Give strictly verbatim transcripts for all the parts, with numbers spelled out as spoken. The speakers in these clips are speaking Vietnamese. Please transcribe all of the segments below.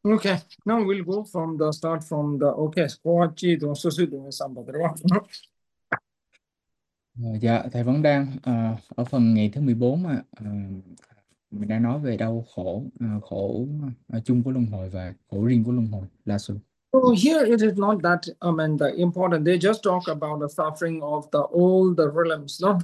Okay, now we'll go from the start from the okay. Kochi to Susu Sambadra. Ờ, Dạ, thầy vẫn đang ờ, ở phần ngày thứ mười bốn mà ờ, mình đang nói về đau khổ, ờ, khổ ờ, chung của luân hồi và khổ riêng của luân hồi là sự. So here it is not that I mean the important. They just talk about the suffering of the all the realms, no?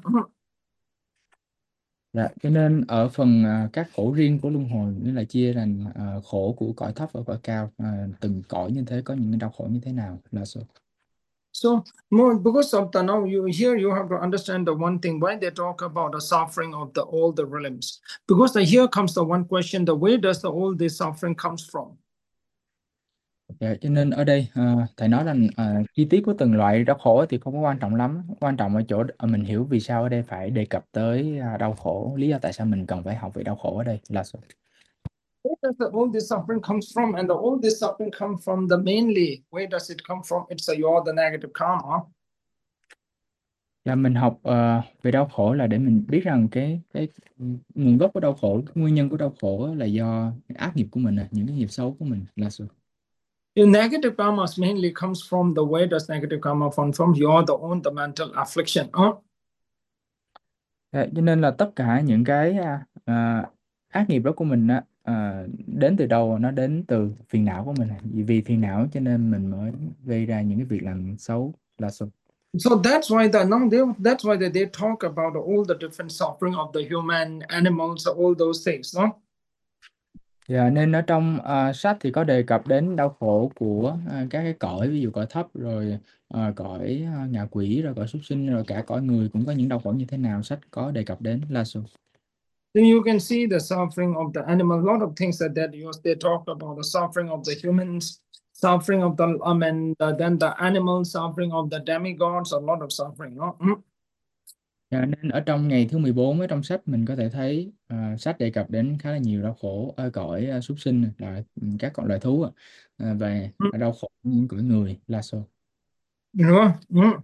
Dạ, cho nên ở phần ờ, các khổ riêng của luân hồi nghĩa là chia thành ờ, khổ của cõi thấp và cõi cao. Ờ, từng cõi như thế có những cái đau khổ như thế nào là sự. So more because of the now you here you have to understand the one thing why they talk about the suffering of the all the realms. Because the, here comes the one question: the where does the all this suffering comes from? Dạ, cho nên ở đây ờ, thầy nói là ờ, chi tiết của từng loại đau khổ thì không có quan trọng lắm, quan trọng ở chỗ ờ, mình hiểu vì sao ở đây phải đề cập tới ờ, đau khổ, lý do tại sao mình cần phải học về đau khổ ở đây là sự. Where does the, all this suffering comes from? And the, all this suffering come from the mainly. Where does it come from? It's a you're the negative karma. Là mình học ờ, về đau khổ là để mình biết rằng cái cái nguồn gốc của đau khổ, cái nguyên nhân của đau khổ á là do cái ác nghiệp của mình, à, những cái nghiệp xấu của mình là sự. Your negative karma mainly comes from the where does negative karma come from? You're the own the mental affliction. Huh? Dạ, cho nên là tất cả những cái à, à, ác nghiệp đó của mình á, à, đến từ đâu? Nó đến từ phiền não của mình, à. vì vì phiền não cho nên mình mới gây ra những cái việc làm xấu là sự. So that's why the now they that's why they, they talk about all the different suffering of the human, animals, all those things. No? Dạ, nên ở trong à, sách thì có đề cập đến đau khổ của à, các cái cõi, ví dụ cõi thấp rồi à, cõi à, ngạ quỷ rồi cõi súc sinh rồi cả cõi người cũng có những đau khổ như thế nào, sách có đề cập đến là sự. Then you can see the suffering of the animal. A lot of things that that you they talk about the suffering of the humans, suffering of the I mean the, then the animal suffering of the demigods. A lot of suffering. No? Mm. Dạ, nên ở trong ngày thứ mười bốn ở trong sách mình có thể thấy à, sách đề cập đến khá là nhiều đau khổ ở cõi à, súc sinh, là các con loài thú, à, và Mm. đau khổ những cõi người là số. You know. Mm.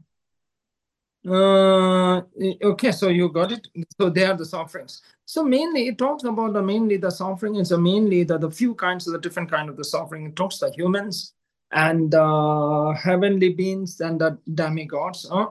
Uh, okay, so you got it. So they are the sufferings. So mainly it talks about the mainly the suffering is a mainly the, the few kinds of the different kind of the suffering. It talks the humans and the heavenly beings and the demigods. Huh?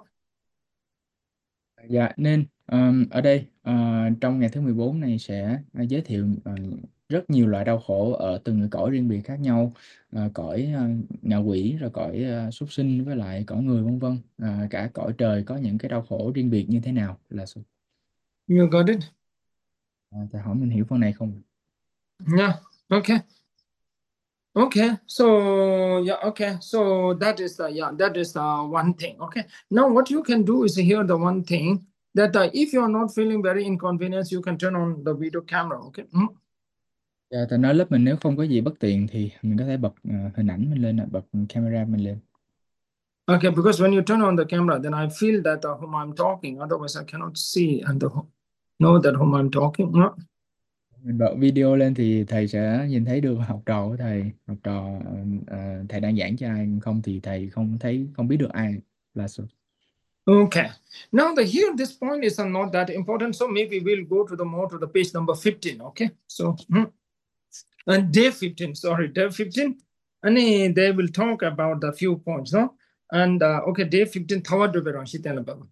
Dạ, nên ờm, ở đây ờ, trong ngày thứ mười bốn này sẽ ờ, giới thiệu ờ, rất nhiều loại đau khổ ở từng cái cõi riêng biệt khác nhau, ờ, cõi ờ, ngạ quỷ rồi cõi ờ, súc sinh với lại cõi người vân vân. Ờ, cả cõi trời có những cái đau khổ riêng biệt như thế nào là số. You got it? Ờ, thầy hỏi mình hiểu phần này không? Yeah. Okay. Okay. So yeah. Okay. So that is the yeah. That is the one thing. Okay. Now what you can do is here the one thing that uh, if you are not feeling very inconvenienced, you can turn on the video camera. Okay. Mm. Dạ, thầy nói lớp mình nếu không có gì bất tiện thì mình có thể bật ờ, hình ảnh mình lên, bật camera mình lên. Okay, because when you turn on the camera, then I feel that uh, whom I'm talking. Otherwise, I cannot see and the, know that whom I'm talking. No? Mình bật video lên thì thầy sẽ nhìn thấy được học trò của thầy, học trò ờ, ờ, thầy đang giảng cho ai, không thì thầy không thấy, không biết được ai là số. Okay. Now the here this point is uh, not that important, so maybe we'll go to the more to the page number fifteen. Okay. So hmm. and day fifteen. Sorry, day fifteen. And uh, they will talk about the few points. No. And uh, okay, day fifteen. Thawad doberon shiten about.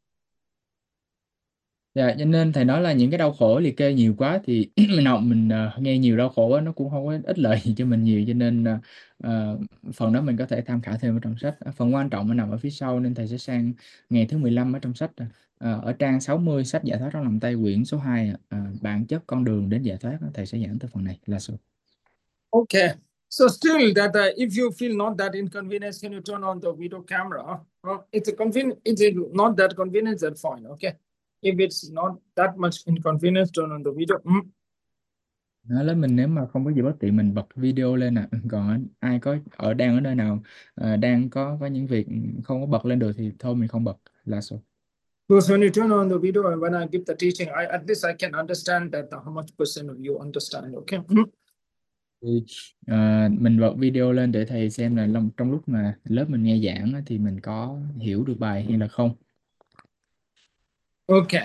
Dạ, cho nên thầy nói là những cái đau khổ liệt kê nhiều quá thì mình học mình ờ, nghe nhiều đau khổ á, nó cũng không có ích lợi gì cho mình nhiều, cho nên ờ, ờ, phần đó mình có thể tham khảo thêm ở trong sách. Phần quan trọng nó nằm ở phía sau nên thầy sẽ sang ngày thứ mười lăm ở trong sách. Ờ, ở trang sáu mươi sách giải thoát trong lòng tay quyển số hai, à, bản chất con đường đến giải thoát, thầy sẽ giảng tới phần này là số. Okay. So still that uh, if you feel not that inconvenience, can you turn on the video camera? Uh, it's a convenient, it's not that convenience, that's fine. Okay. If it's not that much inconvenience, turn on the video. Mm. Nói là mình nếu mà không có gì bất tiện mình bật video lên, à còn ai có ở đang ở nơi nào ờ, đang có có những việc không có bật lên được thì thôi mình không bật là số. Because when you turn on the video and when I give the teaching, I at least I can understand that uh, how much percent of you understand. Okay. Mm. Thì ờ, mình bật video lên để thầy xem là trong, trong lúc mà lớp mình nghe giảng á, thì mình có hiểu được bài hay là không. Okay.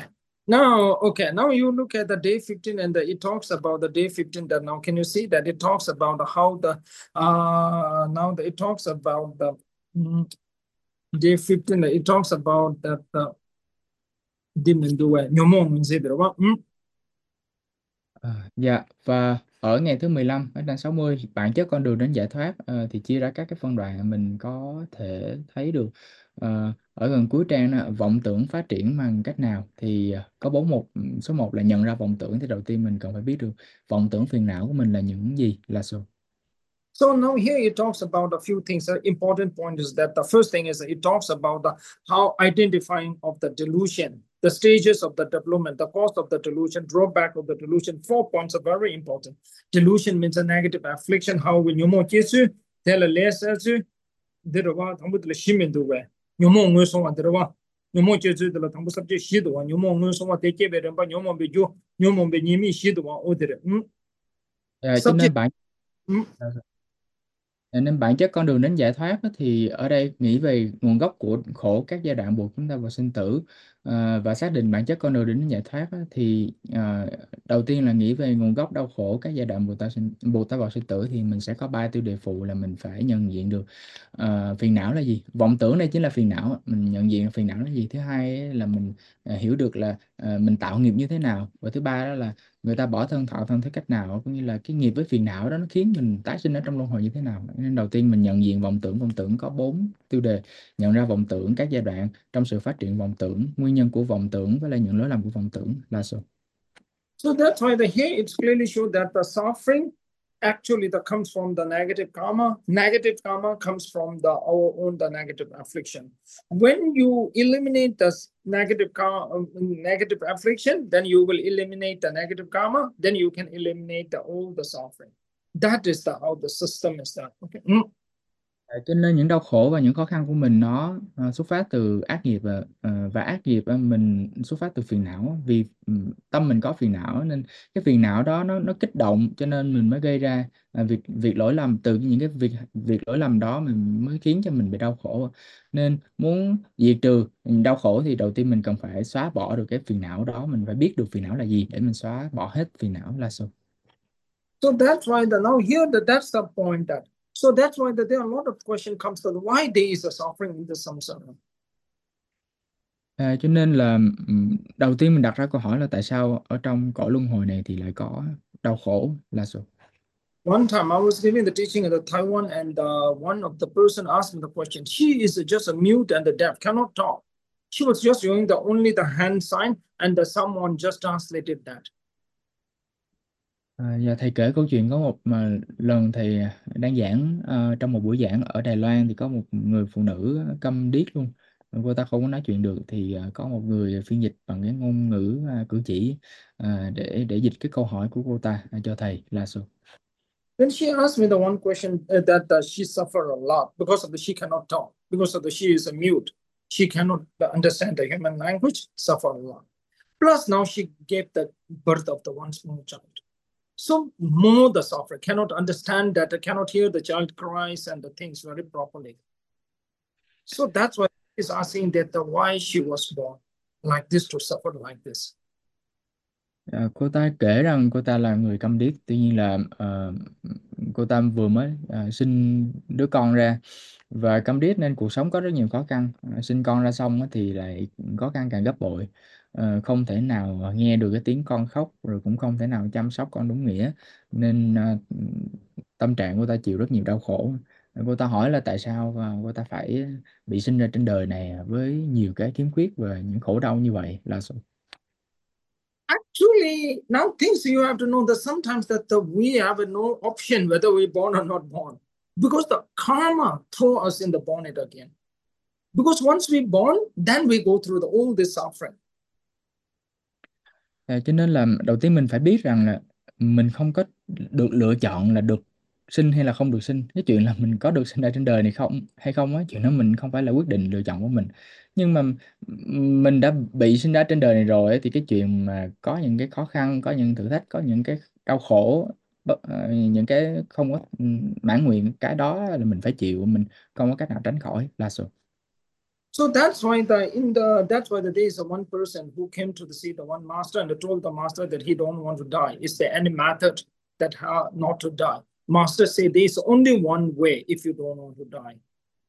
Now, okay, now you look at the day fifteen and the, it talks about the day fifteen that now can you see that it talks about how the, uh, now the, it talks about the mm, day fifteen, it talks about that the, didn't do it. Nhiều mong mình sẽ được không? Mm. À, dạ, và ở ngày thứ mười lăm ở trang sáu mươi bản chất con đường đến giải thoát ờ, thì chia ra các cái phân đoạn mình có thể thấy được. Ờ, ở gần cuối trang đó, vọng tưởng phát triển bằng cách nào thì ờ, có bốn mục. Số một là nhận ra vọng tưởng, thì đầu tiên mình cần phải biết được vọng tưởng phiền não của mình là những gì, là số. So now here it talks about a few things. The important point is that the first thing is it talks about the how identifying of the delusion, the stages of the development, the cause of the delusion, drawback of the delusion. Four points are very important. Delusion means a negative affliction. How will you more Jesus tell a less as you did about the shimin do way? You more no so what the you more Jesus the Tambu subject she the one, you more so what they gave it, but you more be you, you more be me she the one order. Ờ, cho nên Subject. bản Ờ, Nên bản chất con đường đến giải thoát á, thì ở đây nghĩ về nguồn gốc của khổ các giai đoạn buộc chúng ta vào sinh tử. Ờ, và xác định bản chất con đường đến giải thoát á, thì ờ, đầu tiên là nghĩ về nguồn gốc đau khổ các giai đoạn buộc ta sinh buộc ta vào sinh tử, thì mình sẽ có ba tiêu đề phụ là mình phải nhận diện được ờ, phiền não là gì. Vọng tưởng đây chính là phiền não, mình nhận diện phiền não là gì. Thứ hai là mình ờ, hiểu được là ờ, mình tạo nghiệp như thế nào. Và thứ ba đó là người ta bỏ thân thọ thân thế cách nào, cũng như là cái nghiệp với phiền não đó nó khiến mình tái sinh ở trong luân hồi như thế nào. Nên đầu tiên mình nhận diện vọng tưởng. Vọng tưởng có bốn tiêu đề: nhận ra vọng tưởng, các giai đoạn trong sự phát triển vọng tưởng, nguyên nhân của vọng tưởng, với lại những lỗi lầm của vọng tưởng, là số. So that's why the here it's clearly shown that the suffering actually that comes from the negative karma. Negative karma comes from the our own the negative affliction. When you eliminate the negative karma, negative affliction, then you will eliminate the negative karma. Then you can eliminate the all the suffering. That is the how the system is done. Okay. Mm. Ờ, Cho nên những đau khổ và những khó khăn của mình nó ờ, xuất phát từ ác nghiệp, và ờ, và ác nghiệp ờ, mình xuất phát từ phiền não. Vì ừ, tâm mình có phiền não nên cái phiền não đó nó nó kích động, cho nên mình mới gây ra ờ, việc việc lỗi lầm. Từ những cái việc việc lỗi lầm đó mình mới khiến cho mình bị đau khổ. Nên muốn diệt trừ đau khổ thì đầu tiên mình cần phải xóa bỏ được cái phiền não đó. Mình phải biết được phiền não là gì để mình xóa bỏ hết phiền não, là sao. So that's why the now here that that's the point that so that's why that there are a lot of question comes to why there is a suffering in the samsara. À, cho nên là ừm, đầu tiên mình đặt ra câu hỏi là tại sao ở trong cõi luân hồi này thì lại có đau khổ, là sao? One time I was giving the teaching at the Taiwan, and uh, one of the person asked me the question. She is just a mute and the deaf, cannot talk. She was just doing the only the hand sign, and the someone just translated that. À, và thầy kể câu chuyện có một mà lần thầy đang giảng ờ, trong một buổi giảng ở Đài Loan, thì có một người phụ nữ câm điếc luôn. Cô ta không có nói chuyện được, thì ờ, có một người phiên dịch bằng cái ngôn ngữ ờ, cử chỉ ờ, để để dịch cái câu hỏi của cô ta ờ, cho thầy, là sao? Then she asked me the one question uh, that uh, she suffered a lot because of the she cannot talk, because of the she is a mute, she cannot understand the human language, suffer a lot. Plus now she gave the birth of the one small child. So more the suffering, cannot understand that, cannot hear the child cries and the things very properly. So that's why he's asking that the why she was born like this to suffer like this. Ờ, cô ta kể rằng cô ta là người câm điếc, tuy nhiên là ờ, cô ta vừa mới ờ, sinh đứa con ra và câm điếc nên cuộc sống có rất nhiều khó khăn. Ờ, sinh con ra xong á thì lại khó khăn càng gấp bội. Ờ, không thể nào nghe được cái tiếng con khóc, rồi cũng không thể nào chăm sóc con đúng nghĩa, nên ờ, tâm trạng cô ta chịu rất nhiều đau khổ. Ờ, cô ta hỏi là tại sao ờ, cô ta phải bị sinh ra trên đời này với nhiều cái khiếm khuyết và những khổ đau như vậy, là sao? Actually, now things you have to know that sometimes that the, we have a no option whether we're born or not born, because the karma throw us in the bonnet again. Because once we born, then we go through the, all this suffering. À, cho nên là đầu tiên mình phải biết rằng là mình không có được lựa chọn là được sinh hay là không được sinh. Cái chuyện là mình có được sinh ra trên đời này không hay không á, chuyện đó mình không phải là quyết định lựa chọn của mình. Nhưng mà mình đã bị sinh ra trên đời này rồi ấy, thì cái chuyện mà có những cái khó khăn, có những thử thách, có những cái đau khổ, bất- ờ, những cái không có ừ, mãn nguyện, cái đó là mình phải chịu, mình không có cách nào tránh khỏi, là sự. So that's why the in the that's why the there is a one person who came to the see the one master and told the master that he don't want to die. Is there any method that how not to die? Master say there is only one way if you don't want to die.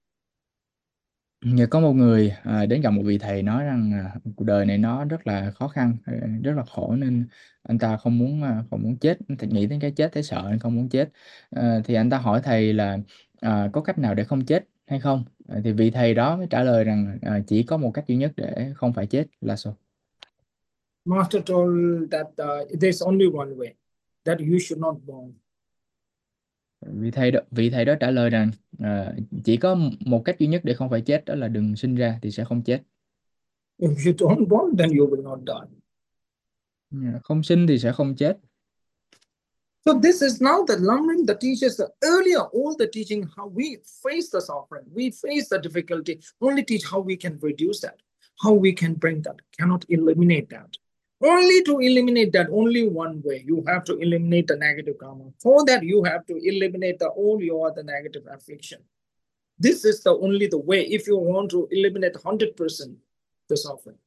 Nhờ có một người à, đến gặp một vị thầy nói rằng à, cuộc đời này nó rất là khó khăn, à, rất là khổ nên anh ta không muốn à, không muốn chết, thì nghĩ đến cái chết thấy sợ nên không muốn chết. À, thì anh ta hỏi thầy là à, có cách nào để không chết hay không? À, thì vị thầy đó mới trả lời rằng à, chỉ có một cách duy nhất để không phải chết là sao? Master told that uh, there's only one way that you should not born. Vị thầy đó, vị thầy đó trả lời rằng à, chỉ có một cách duy nhất để không phải chết, đó là đừng sinh ra thì sẽ không chết. If you don't born, then you will not die. À, không sinh thì sẽ không chết. So this is now the learning the teachers earlier all the teaching how we face the suffering, we face the difficulty, only teach how we can reduce that, how we can bring that, cannot eliminate that. Only to eliminate that, only one way. You have to eliminate the negative karma. For that, you have to eliminate the all your the negative affliction. This is the only the way if you want to eliminate one hundred percent the suffering.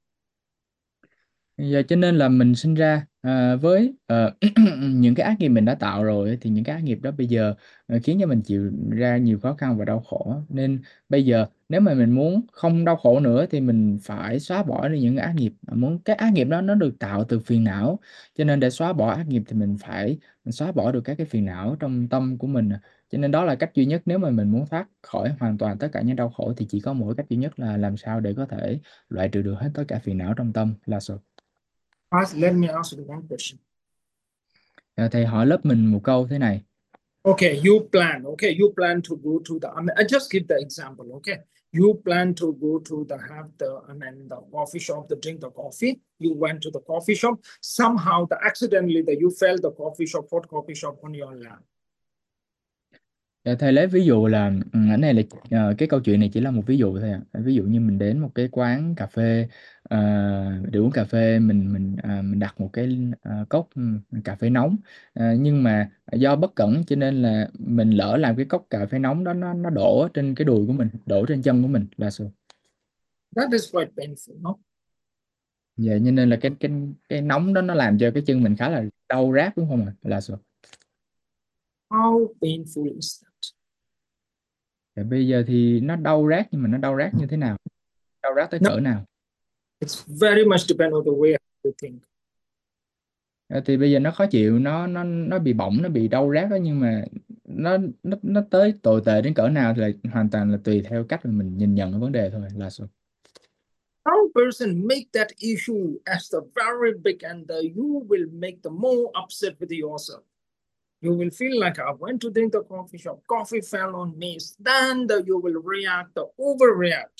Giờ cho nên là mình sinh ra à, với ờ, những cái ác nghiệp mình đã tạo rồi, thì những cái ác nghiệp đó bây giờ ờ, khiến cho mình chịu ra nhiều khó khăn và đau khổ. Nên bây giờ nếu mà mình muốn không đau khổ nữa thì mình phải xóa bỏ đi những ác nghiệp. Mà muốn cái ác nghiệp đó nó được tạo từ phiền não, cho nên để xóa bỏ ác nghiệp thì mình phải xóa bỏ được các cái phiền não trong tâm của mình. Cho nên đó là cách duy nhất nếu mà mình muốn thoát khỏi hoàn toàn tất cả những đau khổ, thì chỉ có mỗi cách duy nhất là làm sao để có thể loại trừ được hết tất cả phiền não trong tâm là sao? Ask, let me ask you one question. Ờ, Thầy hỏi lớp mình một câu thế này. Okay, you plan. Okay, you plan to go to the. I mean, I just give the example. Okay, you plan to go to the have the. I mean, the coffee shop to drink the coffee. You went to the coffee shop. Somehow, the accidentally that you fell the coffee shop, hot coffee shop on your lap. Dạ, thầy lấy ví dụ là ừ, cái này là ờ, cái câu chuyện này chỉ là một ví dụ thôi ạ. Ví dụ như mình đến một cái quán cà phê ờ, để uống cà phê, mình mình ờ, mình đặt một cái ờ, cốc ừ, cà phê nóng. Ờ, nhưng mà do bất cẩn cho nên là mình lỡ làm cái cốc cà phê nóng đó nó nó đổ ở trên cái đùi của mình, đổ trên chân của mình là sao? That is quite painful, no? Dạ, cho nên là cái cái cái nóng đó nó làm cho cái chân mình khá là đau rát đúng không ạ? Là sao? How painful is that? Dạ, bây giờ thì nó đau rát, nhưng mà nó đau rát như thế nào? Đau rát tới No, cỡ nào? it's very much depend on the way you think. Ờ, thì bây giờ nó khó chịu, nó nó nó bị bỏng, nó bị đau rát đó, nhưng mà nó nó nó tới tồi tệ đến cỡ nào thì là hoàn toàn là tùy theo cách mà mình nhìn nhận cái vấn đề thôi là sao? Some person make that issue as the very big, and the, you will make the more upset with yourself. You will feel like I went to drink the coffee shop, coffee fell on me. Then the, you will react, the overreact.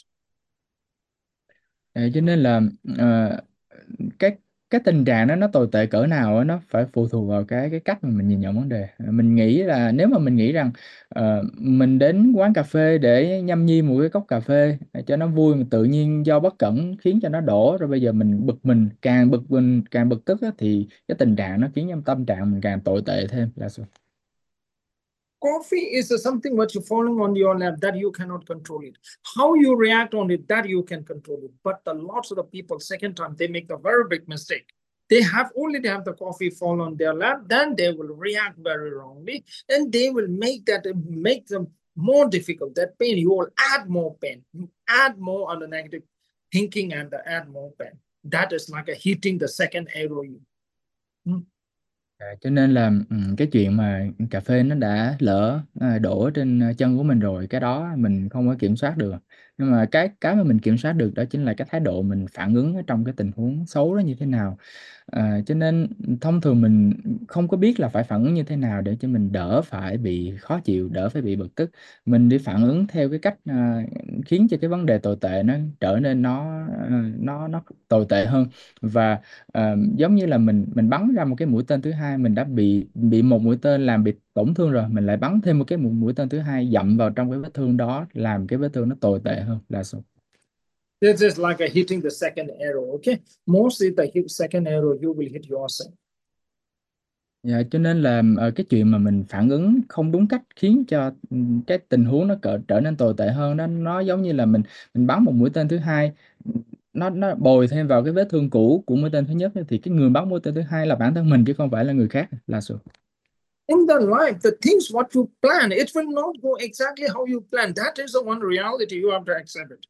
Ờ, cho nên là ờ, cái cái tình trạng đó nó tồi tệ cỡ nào á, nó phải phụ thuộc vào cái cái cách mà mình nhìn nhận vấn đề. Ờ, mình nghĩ là nếu mà mình nghĩ rằng ờ, mình đến quán cà phê để nhâm nhi một cái cốc cà phê ờ, cho nó vui, mà tự nhiên do bất cẩn khiến cho nó đổ, rồi bây giờ mình bực mình, càng bực mình càng bực tức á, thì cái tình trạng nó khiến cho tâm trạng mình càng tồi tệ thêm là sao? Coffee is something what you're falling on your lap that you cannot control it. How you react on it, that you can control it. But the lots of the people, second time, they make a very big mistake. They have only they have the coffee fall on their lap, then they will react very wrongly, and they will make that make them more difficult. That pain, you will add more pain, add more on the negative thinking, and add more pain. That is like a hitting the second arrow. Hmm. À, cho nên là ừ, cái chuyện mà cà phê nó đã lỡ à, đổ trên à, chân của mình rồi, cái đó mình không có kiểm soát được. Nhưng mà cái cái mà mình kiểm soát được đó chính là cái thái độ mình phản ứng ở trong cái tình huống xấu đó như thế nào. À, cho nên thông thường mình không có biết là phải phản ứng như thế nào để cho mình đỡ phải bị khó chịu, đỡ phải bị bực tức. Mình đi phản ứng theo cái cách à, khiến cho cái vấn đề tồi tệ nó trở nên nó à, nó nó tồi tệ hơn. Và Ờ, giống như là mình mình bắn ra một cái mũi tên thứ hai, mình đã bị bị một mũi tên làm bị tổn thương rồi, mình lại bắn thêm một cái mũi, mũi tên thứ hai dặm vào trong cái vết thương đó, làm cái vết thương nó tồi tệ hơn là sao? This is like a hitting the second arrow. Okay, mostly the hit second arrow you will hit yourself. Dạ, cho nên là ờ, cái chuyện mà mình phản ứng không đúng cách khiến cho ừ, cái tình huống nó cỡ, trở nên tồi tệ hơn, nó nó giống như là mình mình bắn một mũi tên thứ hai, nó nó bồi thêm vào cái vết thương cũ của mũi tên thứ nhất, thì cái người bắn mũi tên thứ hai là bản thân mình chứ không phải là người khác là sự. In the life, the things what you plan, it will not go exactly how you plan. That is the one reality you have to accept it.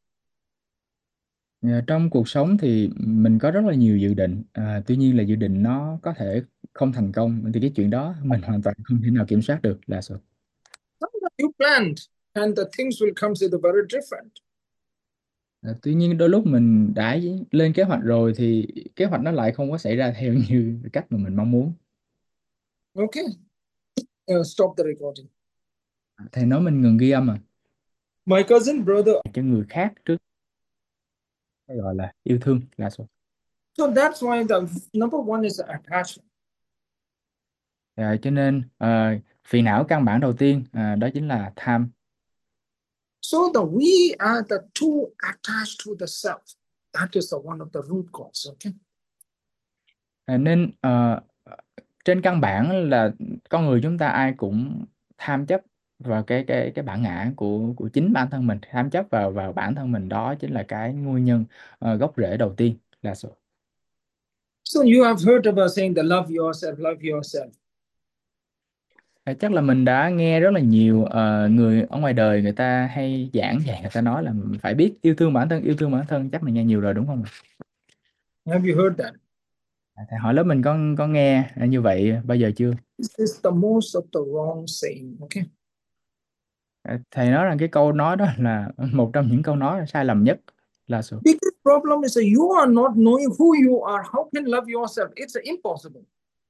Dạ, trong cuộc sống thì mình có rất là nhiều dự định, à, tuy nhiên là dự định nó có thể không thành công, thì cái chuyện đó mình hoàn toàn không thể nào kiểm soát được là sự. Sometimes you planned, and the things will come to the very different. À, tuy nhiên đôi lúc mình đã lên kế hoạch rồi thì kế hoạch nó lại không có xảy ra theo như cách mà mình mong muốn. Okay, uh, stop the recording. Thầy nói mình ngừng ghi âm à? My cousin brother. Cho người khác trước, cái gọi là yêu thương là số. So that's why the number one is attachment. À, cho nên à, phiền não căn bản đầu tiên à, đó chính là tham. So the we are the too attached to the self. That is the one of the root cause. Okay. À, nên à, trên căn bản là con người chúng ta ai cũng tham chấp vào cái cái cái bản ngã của của chính bản thân mình, tham chấp vào vào bản thân mình, đó chính là cái nguyên nhân à, gốc rễ đầu tiên là số. So you have heard about saying the love yourself, love yourself. À, chắc là mình đã nghe rất là nhiều ờ, người ở ngoài đời người ta hay giảng dạy, người ta nói là mình phải biết yêu thương bản thân, yêu thương bản thân, chắc mình nghe nhiều rồi đúng không ạ? Have you heard that? À, thầy hỏi lớp mình có có nghe như vậy bao giờ chưa? This is the most of the wrong saying. Okay. À, thầy nói rằng cái câu nói đó là một trong những câu nói sai lầm nhất là sự. Biggest problem is that you are not knowing who you are. How can love yourself? It's impossible.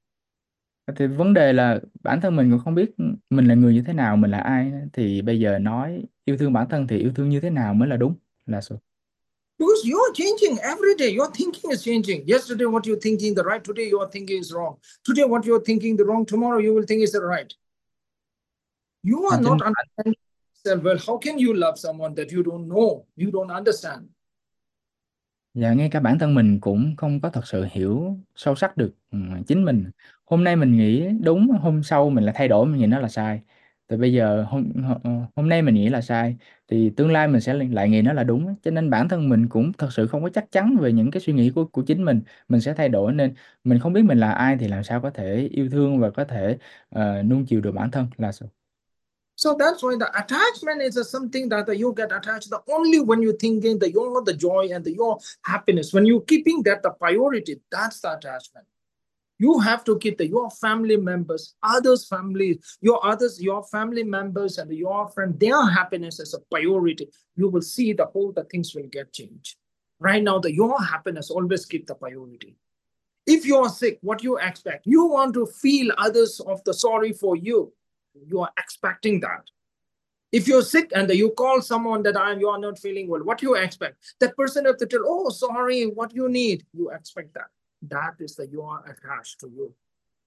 Thì vấn đề là bản thân mình cũng không biết mình là người như thế nào, mình là ai, thì bây giờ nói yêu thương bản thân thì yêu thương như thế nào mới là đúng là sự. Because you're changing every day. Your thinking is changing. Yesterday, what you're thinking the right. Today, your thinking is wrong. Today, what you're thinking the wrong. Tomorrow, you will think is the right. You À, are cho not understanding yourself well. How can you love someone that you don't know, you don't understand? Dạ, ngay cả bản thân mình cũng không có thật sự hiểu sâu sắc được ừ, chính mình. Hôm nay mình nghĩ đúng, hôm sau mình lại thay đổi, mình nghĩ nó là sai. Từ bây giờ hôm hôm hôm nay mình nghĩ là sai, thì tương lai mình sẽ lại nghĩ nó là đúng. Cho nên bản thân mình cũng thật sự không có chắc chắn về những cái suy nghĩ của của chính mình. Mình sẽ thay đổi, nên mình không biết mình là ai thì làm sao có thể yêu thương và có thể ờ, nuông chiều được bản thân là sao? So that's why the attachment is a something that you get attached. The only when you thinking the your the joy and the your happiness, when you keeping that the priority, that's the attachment. You have to keep the your family members, others' families, your others, your family members and your friend, their happiness as a priority. You will see the whole the things will get changed. Right now, the your happiness always keep the priority. If you are sick, what you expect? You want to feel others of the sorry for you. You are expecting that. If you're sick and you call someone that I'm you are not feeling well, what you expect? That person have to tell, oh, sorry, what you need. You expect that. That is the you are attached to you.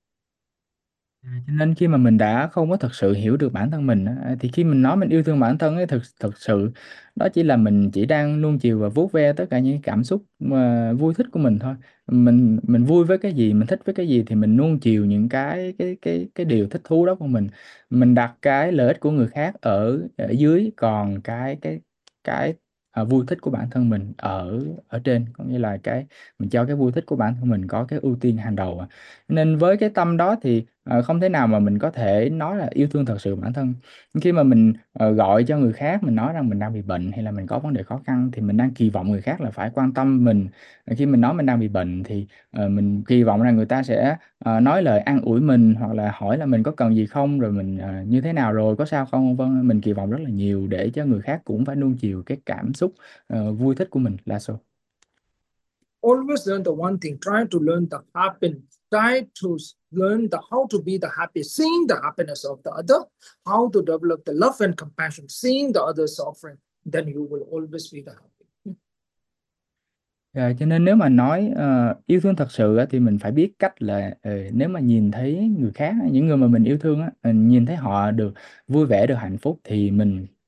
À, cho nên khi mà mình đã không có thật sự hiểu được bản thân mình á, thì khi mình nói mình yêu thương bản thân ấy, thực thực sự đó chỉ là mình chỉ đang nuông chiều và vuốt ve tất cả những cảm xúc mà vui thích của mình thôi. Mình mình vui với cái gì, mình thích với cái gì thì mình nuông chiều những cái cái cái cái điều thích thú đó của mình. Mình đặt cái lợi ích của người khác ở ở dưới, còn cái cái cái à, vui thích của bản thân mình ở ở trên, có nghĩa là cái mình cho cái vui thích của bản thân mình có cái ưu tiên hàng đầu. Nên với cái tâm đó thì ờ, không thể nào mà mình có thể nói là yêu thương thật sự bản thân. Khi mà mình ờ, gọi cho người khác, mình nói rằng mình đang bị bệnh hay là mình có vấn đề khó khăn, thì mình đang kỳ vọng người khác là phải quan tâm mình. Khi mình nói mình đang bị bệnh thì ờ, mình kỳ vọng rằng người ta sẽ ờ, nói lời an ủi mình, hoặc là hỏi là mình có cần gì không, rồi mình ờ, như thế nào rồi, có sao không, vân. Mình kỳ vọng rất là nhiều để cho người khác cũng phải nuông chiều cái cảm xúc ờ, vui thích của mình là sao. Always learn the one thing. Try to learn the happiness. Try to learn the how to be the happy, seeing the happiness of the other, how to develop the love and compassion, seeing the other suffering. Then you will always be the happy. Ờ, cho nên nếu mà nói ờ, yêu thương thật sự á, thì mình phải biết cách là ờ, nếu mà nhìn thấy người khác, những người mà mình yêu thương á, mình nhìn thấy họ được vui vẻ, được hạnh phúc, thì mình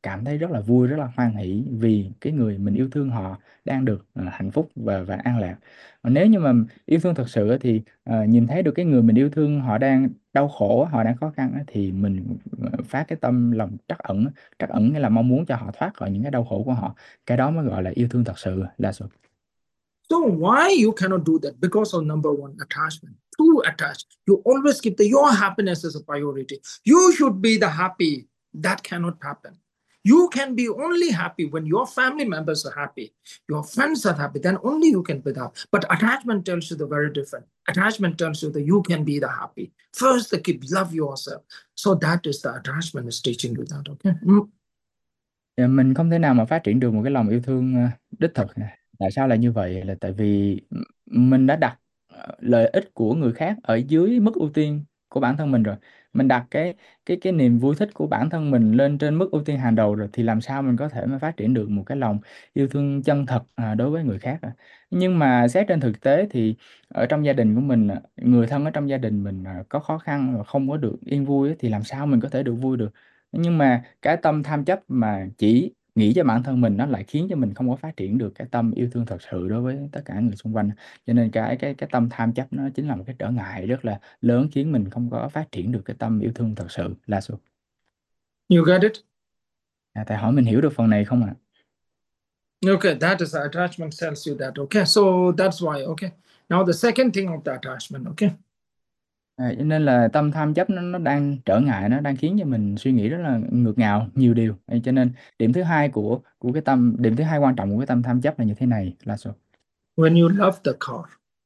cảm thấy rất là vui, rất là hoan hỷ vì cái người mình yêu thương họ đang được ờ, hạnh phúc và và an lạc. Còn nếu như mà yêu thương thật sự á, thì ờ, nhìn thấy được cái người mình yêu thương họ đang đau khổ, họ đang khó khăn á, thì mình ờ, phát cái tâm lòng trắc ẩn. Trắc ẩn nghĩa là mong muốn cho họ thoát khỏi những cái đau khổ của họ. Cái đó mới gọi là yêu thương thật sự là sự. So why you cannot do that? Because of number one, attachment. Too attached. You always keep the your happiness as a priority. You should be the happy. That cannot happen. You can be only happy when your family members are happy, your friends are happy, then only you can be that. But attachment tells you the very different. Attachment tells you that you can be the happy. First, the keep love yourself. So that is the attachment is teaching you that. Okay. Mm. Dạ, mình không thể nào mà phát triển được một cái lòng yêu thương ờ, đích thực nè. Tại sao là như vậy? Là tại vì mình đã đặt ờ, lợi ích của người khác ở dưới mức ưu tiên của bản thân mình rồi. Mình đặt cái cái cái niềm vui thích của bản thân mình lên trên mức ưu tiên hàng đầu rồi, thì làm sao mình có thể mà phát triển được một cái lòng yêu thương chân thật à, đối với người khác à. Nhưng mà xét trên thực tế thì ở trong gia đình của mình, à, người thân ở trong gia đình mình à, có khó khăn và không có được yên vui á, thì làm sao mình có thể được vui được. Nhưng mà cái tâm tham chấp mà chỉ nghĩ cho bản thân mình, nó lại khiến cho mình không có phát triển được cái tâm yêu thương thật sự đối với tất cả người xung quanh. Cho nên cái cái cái tâm tham chấp nó chính là một cái trở ngại rất là lớn, khiến mình không có phát triển được cái tâm yêu thương thật sự là số. You get it? À, thầy hỏi mình hiểu được phần này không ạ? Okay, that is the attachment tells you that. Okay, so that's why. Okay, now the second thing of the attachment. Okay. À, cho nên là tâm tham chấp nó nó đang trở ngại, nó đang khiến cho mình suy nghĩ rất là ngược ngạo nhiều điều. À, cho nên điểm thứ hai của của cái tâm điểm thứ hai quan trọng của cái tâm tham chấp là như thế này là số. When you love the car,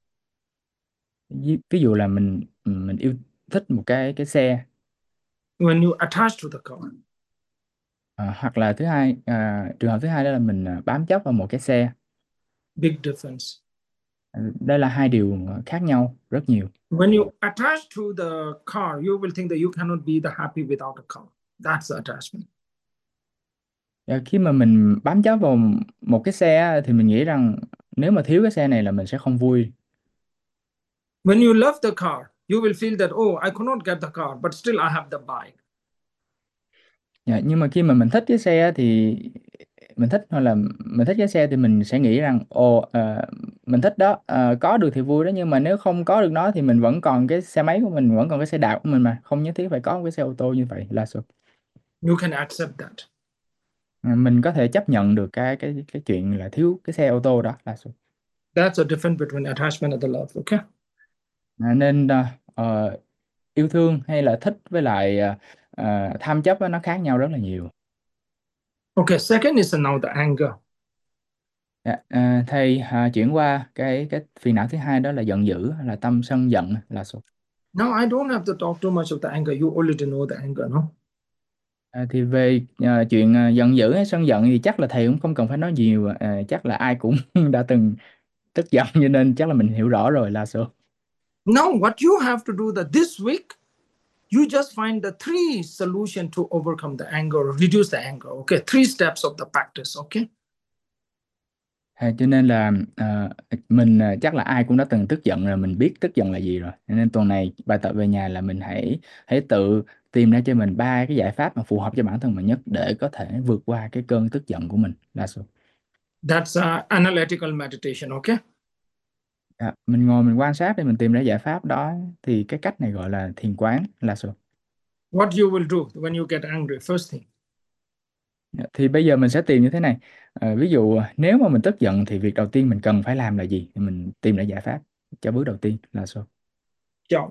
ví, ví dụ là mình mình yêu thích một cái cái xe. when you attach to the car, À, hoặc là thứ hai à, trường hợp thứ hai đó là mình à, bám chấp vào một cái xe. big difference. À, đây là hai điều khác nhau rất nhiều. When you attach to the car, you will think that you cannot be the happy without a car. That's the attachment. À, khi mà mình bám chấp vào một cái xe á, thì mình nghĩ rằng nếu mà thiếu cái xe này là mình sẽ không vui. When you love the car, you will feel that, oh, I cannot get the car, but still I have the bike. Dạ, nhưng mà khi mà mình thích cái xe á, thì mình thích hoặc là mình thích cái xe thì mình sẽ nghĩ rằng ồ ờ, mình thích đó, ờ, có được thì vui đó, nhưng mà nếu không có được nó thì mình vẫn còn cái xe máy của mình, vẫn còn cái xe đạp của mình, mà không nhất thiết phải có một cái xe ô tô như vậy là sao. You can accept that. À, mình có thể chấp nhận được cái cái cái chuyện là thiếu cái xe ô tô đó là sao. That's a difference between attachment and the love. Okay. À, nên ờ, ờ, yêu thương hay là thích với lại ờ, ờ, tham chấp á, nó khác nhau rất là nhiều. Okay. Second is now the anger. Dạ, à, thầy à, chuyển qua cái cái phiền não thứ hai đó là giận dữ, là tâm sân giận là số. Now I don't have to talk too much of the anger. You already know the anger, no? À, thì về à, chuyện à, giận dữ hay sân giận thì chắc là thầy cũng không cần phải nói nhiều, à, chắc là ai cũng đã từng tức giận, cho nên chắc là mình hiểu rõ rồi là số. Now what you have to do that this week, you just find the three solution to overcome the anger or reduce the anger. Okay, three steps of the practice. Okay. À, cho nên là à, mình à, chắc là ai cũng đã từng tức giận rồi, mình biết tức giận là gì rồi. Cho nên tuần này bài tập về nhà là mình hãy hãy tự tìm ra cho mình ba cái giải pháp mà phù hợp cho bản thân mình nhất để có thể vượt qua cái cơn tức giận của mình là số. That's uh, analytical meditation. Okay. À, mình ngồi mình quan sát để mình tìm ra giải pháp đó, thì cái cách này gọi là thiền quán là số. What you will do when you get angry? First thing, Thì bây giờ mình sẽ tìm như thế này. Ờ, ví dụ nếu mà mình tức giận thì việc đầu tiên mình cần phải làm là gì, thì mình tìm ra giải pháp cho bước đầu tiên là số. shout,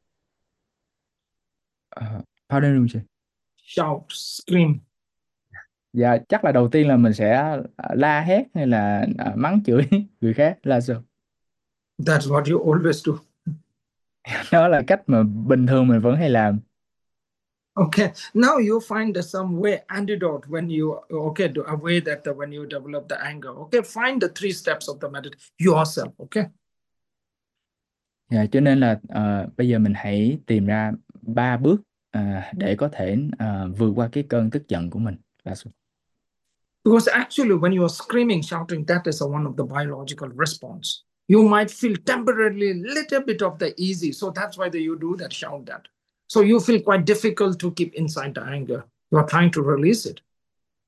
Uh, pardon me. shout, scream. Dạ, chắc là đầu tiên là mình sẽ à, la hét hay là à, mắng chửi người khác là sao. That's what you always do. Đó là cách mà bình thường mình vẫn hay làm. Okay. Now you find some way antidote when you okay do a way that the, when you develop the anger. Okay, find the three steps of the meditation yourself. Okay. Dạ, cho nên là ờ, bây giờ mình hãy tìm ra ba bước à, để có thể à, vượt qua cái cơn tức giận của mình là sao. Because actually, when you are screaming, shouting, that is a, one of the biological response. You might feel temporarily little bit of the easy, so that's why the, you do that, shout that. So you feel quite difficult to keep inside the anger. You are trying to release it.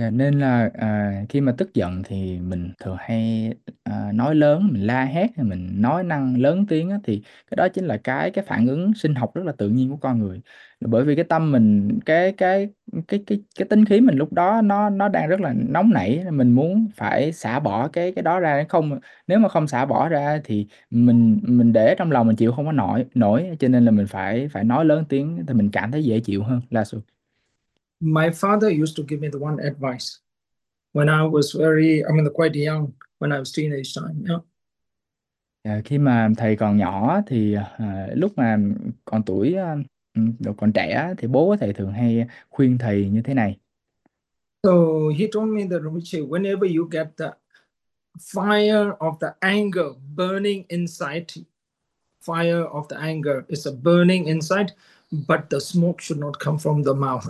Dạ, nên là à, khi mà tức giận thì mình thường hay à, nói lớn, mình la hét hay mình nói năng lớn tiếng á, thì cái đó chính là cái cái phản ứng sinh học rất là tự nhiên của con người. Bởi vì cái tâm mình, cái cái cái cái cái tính khí mình lúc đó nó nó đang rất là nóng nảy, mình muốn phải xả bỏ cái cái đó ra. Không, nếu mà không xả bỏ ra thì mình mình để trong lòng mình chịu không có nổi nổi cho nên là mình phải phải nói lớn tiếng thì mình cảm thấy dễ chịu hơn là sự. My father used to give me the one advice when I was very, I mean, quite young, when I was teenage time. Yeah. Dạ, khi mà thầy còn nhỏ thì à, lúc mà còn tuổi à, ừ, còn trẻ thì bố thầy thường hay khuyên thầy như thế này. So he told me that Ruchi, whenever you get the fire of the anger burning inside, fire of the anger is a burning inside, but the smoke should not come from the mouth.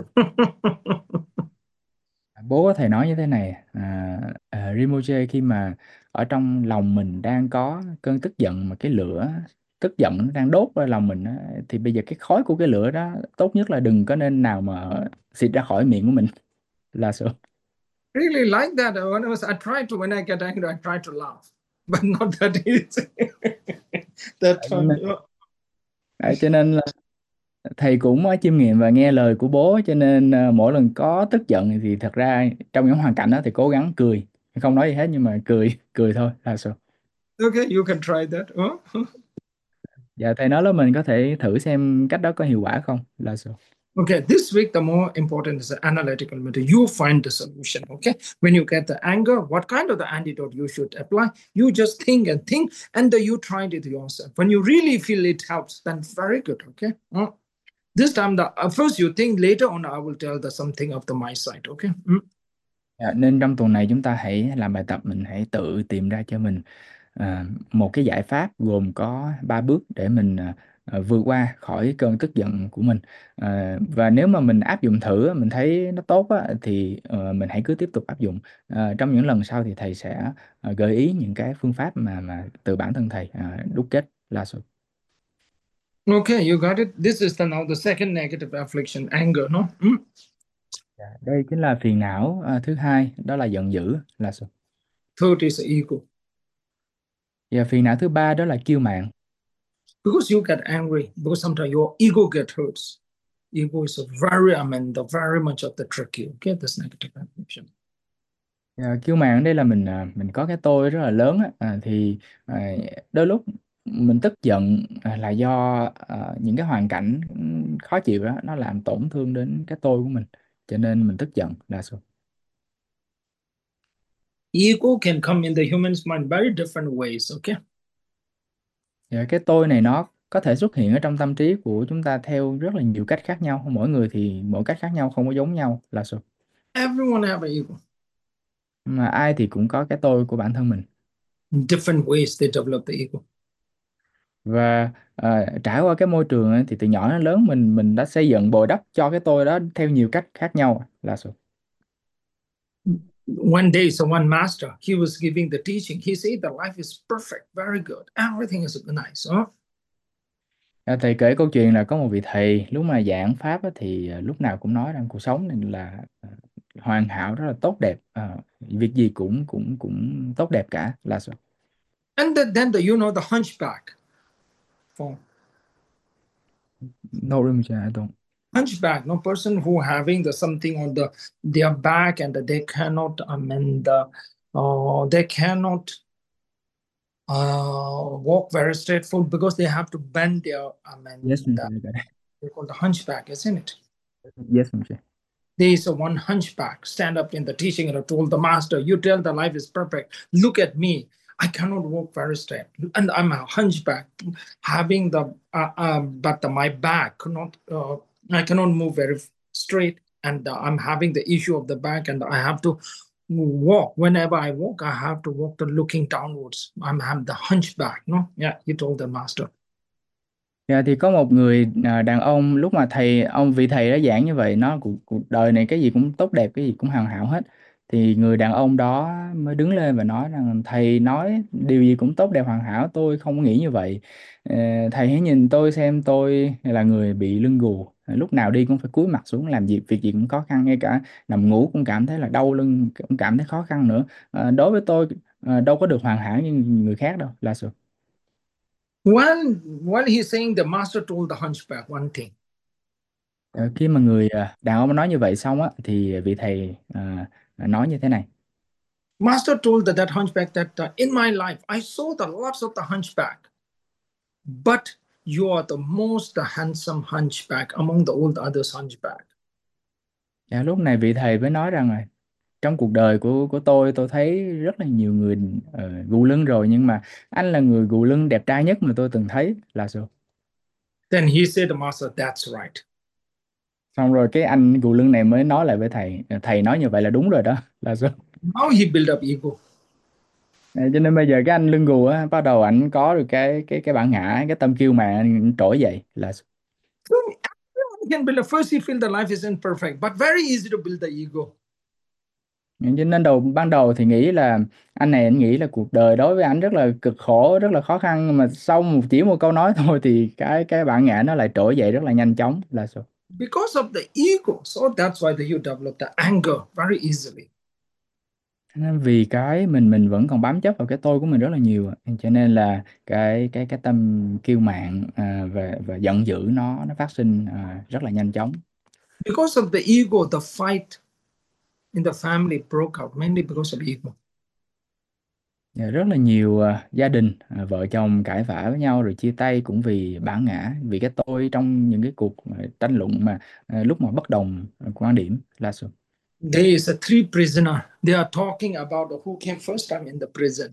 Bố thầy nói như thế này, à, à, Rinpoche, khi mà ở trong lòng mình đang có cơn tức giận mà cái lửa tức giận nó đang đốt ở lòng mình á, thì bây giờ cái khói của cái lửa đó tốt nhất là đừng có nên nào mà xịt ra khỏi miệng của mình là sự. Really like that. When I was, I tried to, when I get angry, I try to laugh, but not that easy. That time, yeah. Đấy, cho nên là thầy cũng có chiêm nghiệm và nghe lời của bố, cho nên ờ, mỗi lần có tức giận thì thật ra trong những hoàn cảnh đó thì cố gắng cười, không nói gì hết nhưng mà cười cười thôi là sao. Okay, you can try that. Huh? Dạ thầy nói là mình có thể thử xem cách đó có hiệu quả không là sao. Okay, this week the more important is the analytical method. You find the solution. Okay, when you get the anger, what kind of the antidote you should apply? You just think and think, and then you try it yourself. When you really feel it helps, then very good. Okay. Uh, this time, the uh, first you think. Later on, I will tell the something of the my side. Okay. Mm. Dạ, nên trong tuần này chúng ta hãy làm bài tập, mình hãy tự tìm ra cho mình à, một cái giải pháp gồm có ba bước để mình à, à, vượt qua khỏi cơn tức giận của mình. À, và nếu mà mình áp dụng thử á, mình thấy nó tốt á, thì ờ, mình hãy cứ tiếp tục áp dụng. À, trong những lần sau thì thầy sẽ à, gợi ý những cái phương pháp mà mà từ bản thân thầy à, đúc kết là sự. Okay, you got it. This is the now the second negative affliction, anger. No. Mm. Dạ, đây chính là phiền não à, thứ hai, đó là giận dữ là sự. Third is ego. Và phiền não thứ ba đó là kiêu mạn. Because you get angry, because sometimes your ego get hurts. Ego is a very, I mean, the very much of the tricky. Okay, this negative affliction. À, kiêu mạn ở đây là mình à, mình có cái tôi rất là lớn á, à, thì à, đôi lúc mình tức giận à, là do à, những cái hoàn cảnh khó chịu đó nó làm tổn thương đến cái tôi của mình, cho nên mình tức giận là sao. Ego can come in the human's mind very different ways. Okay, Và cái tôi này nó có thể xuất hiện ở trong tâm trí của chúng ta theo rất là nhiều cách khác nhau, mỗi người thì mỗi cách khác nhau, không có giống nhau là sao. everyone have an ego. Mà ai thì cũng có cái tôi của bản thân mình. In different ways they develop the ego. Và à, trải qua cái môi trường ấy, thì từ nhỏ đến lớn mình mình đã xây dựng bồi đắp cho cái tôi đó theo nhiều cách khác nhau là sao. One day, so one master, he was giving the teaching. He said the life is perfect, very good, everything is nice. Huh? À, thầy kể câu chuyện là có một vị thầy lúc mà giảng pháp á, thì à, lúc nào cũng nói rằng cuộc sống này là à, hoàn hảo, rất là tốt đẹp, à, việc gì cũng cũng cũng tốt đẹp cả là sao. And then, then the, you know, the hunchback form. No room cho I don't. Hunchback, no person who having the something on the their back and they cannot amend the, uh, they cannot uh, walk very straightforward because they have to bend their, I mean, Yes, mình the, sẽ cái đấy. they call the hunchback, isn't it? Yes, mình sẽ. There is a one hunchback stand up in the teaching and told the master, you tell the life is perfect. Look at me. I cannot walk very straight. And I'm a hunchback, having the, uh, um, but the, my back cannot, uh, I cannot move very straight. And uh, I'm having the issue of the back and I have to walk. Whenever I walk, I have to walk to looking downwards. I'm having the hunchback. No, yeah, he told the master. Dạ, thì có một người à, đàn ông, lúc mà thầy ông vị thầy đã giảng như vậy, nó cuộc, cuộc đời này cái gì cũng tốt đẹp, cái gì cũng hoàn hảo hết, thì người đàn ông đó mới đứng lên và nói rằng thầy nói điều gì cũng tốt đẹp hoàn hảo, tôi không nghĩ như vậy. Ờ, thầy hãy nhìn tôi xem, tôi là người bị lưng gù, lúc nào đi cũng phải cúi mặt xuống, làm việc việc gì cũng khó khăn, ngay cả nằm ngủ cũng cảm thấy là đau lưng, cũng cảm thấy khó khăn nữa. Ờ, đối với tôi ờ, đâu có được hoàn hảo như người khác đâu là sự. When while he's saying, the master told the hunchback one thing. Ờ, khi mà người ờ, đàn ông nói như vậy xong á thì vị thầy ờ, nói như thế này. Master told that, that hunchback that uh, in my life I saw the lots of the hunchback, but you are the most handsome hunchback among the old others hunchback. Dạ, lúc này vị thầy mới nói rằng là trong cuộc đời của của tôi tôi thấy rất là nhiều người ờ, gù lưng rồi, nhưng mà anh là người gù lưng đẹp trai nhất mà tôi từng thấy là sao. Then he said, Master, that's right. Xong rồi cái anh gù lưng này mới nói lại với thầy, thầy nói như vậy là đúng rồi đó là sao. Now he built up ego. Ờ, cho nên bây giờ cái anh lưng gù á bắt đầu ảnh có được cái cái cái bản ngã, cái tâm kiêu mạn ảnh trỗi dậy là sao? So everyone can build up. First, he feel the life isn't perfect, but very easy to build the ego. Cho nên đầu ban đầu thì nghĩ là anh này anh nghĩ là cuộc đời đối với anh rất là cực khổ, rất là khó khăn, nhưng mà sau một chỉ một câu nói thôi thì cái cái bản ngã nó lại trỗi dậy rất là nhanh chóng là sao. Because of the ego. So that's why the, you develop the anger very easily. Nên vì cái mình mình vẫn còn bám chấp vào cái tôi của mình rất là nhiều, cho nên là cái cái cái tâm kiêu mạn à, và và giận dữ nó nó phát sinh à, rất là nhanh chóng. Because of the ego, the fight in the family broke out mainly because of ego. Và rất là nhiều à, gia đình à, vợ chồng cãi vã với nhau rồi chia tay cũng vì bản ngã, vì cái tôi trong những cái cuộc à, tranh luận mà à, lúc mà bất đồng à, quan điểm là sự. There is a three prisoner. They are talking about who came first time in the prison.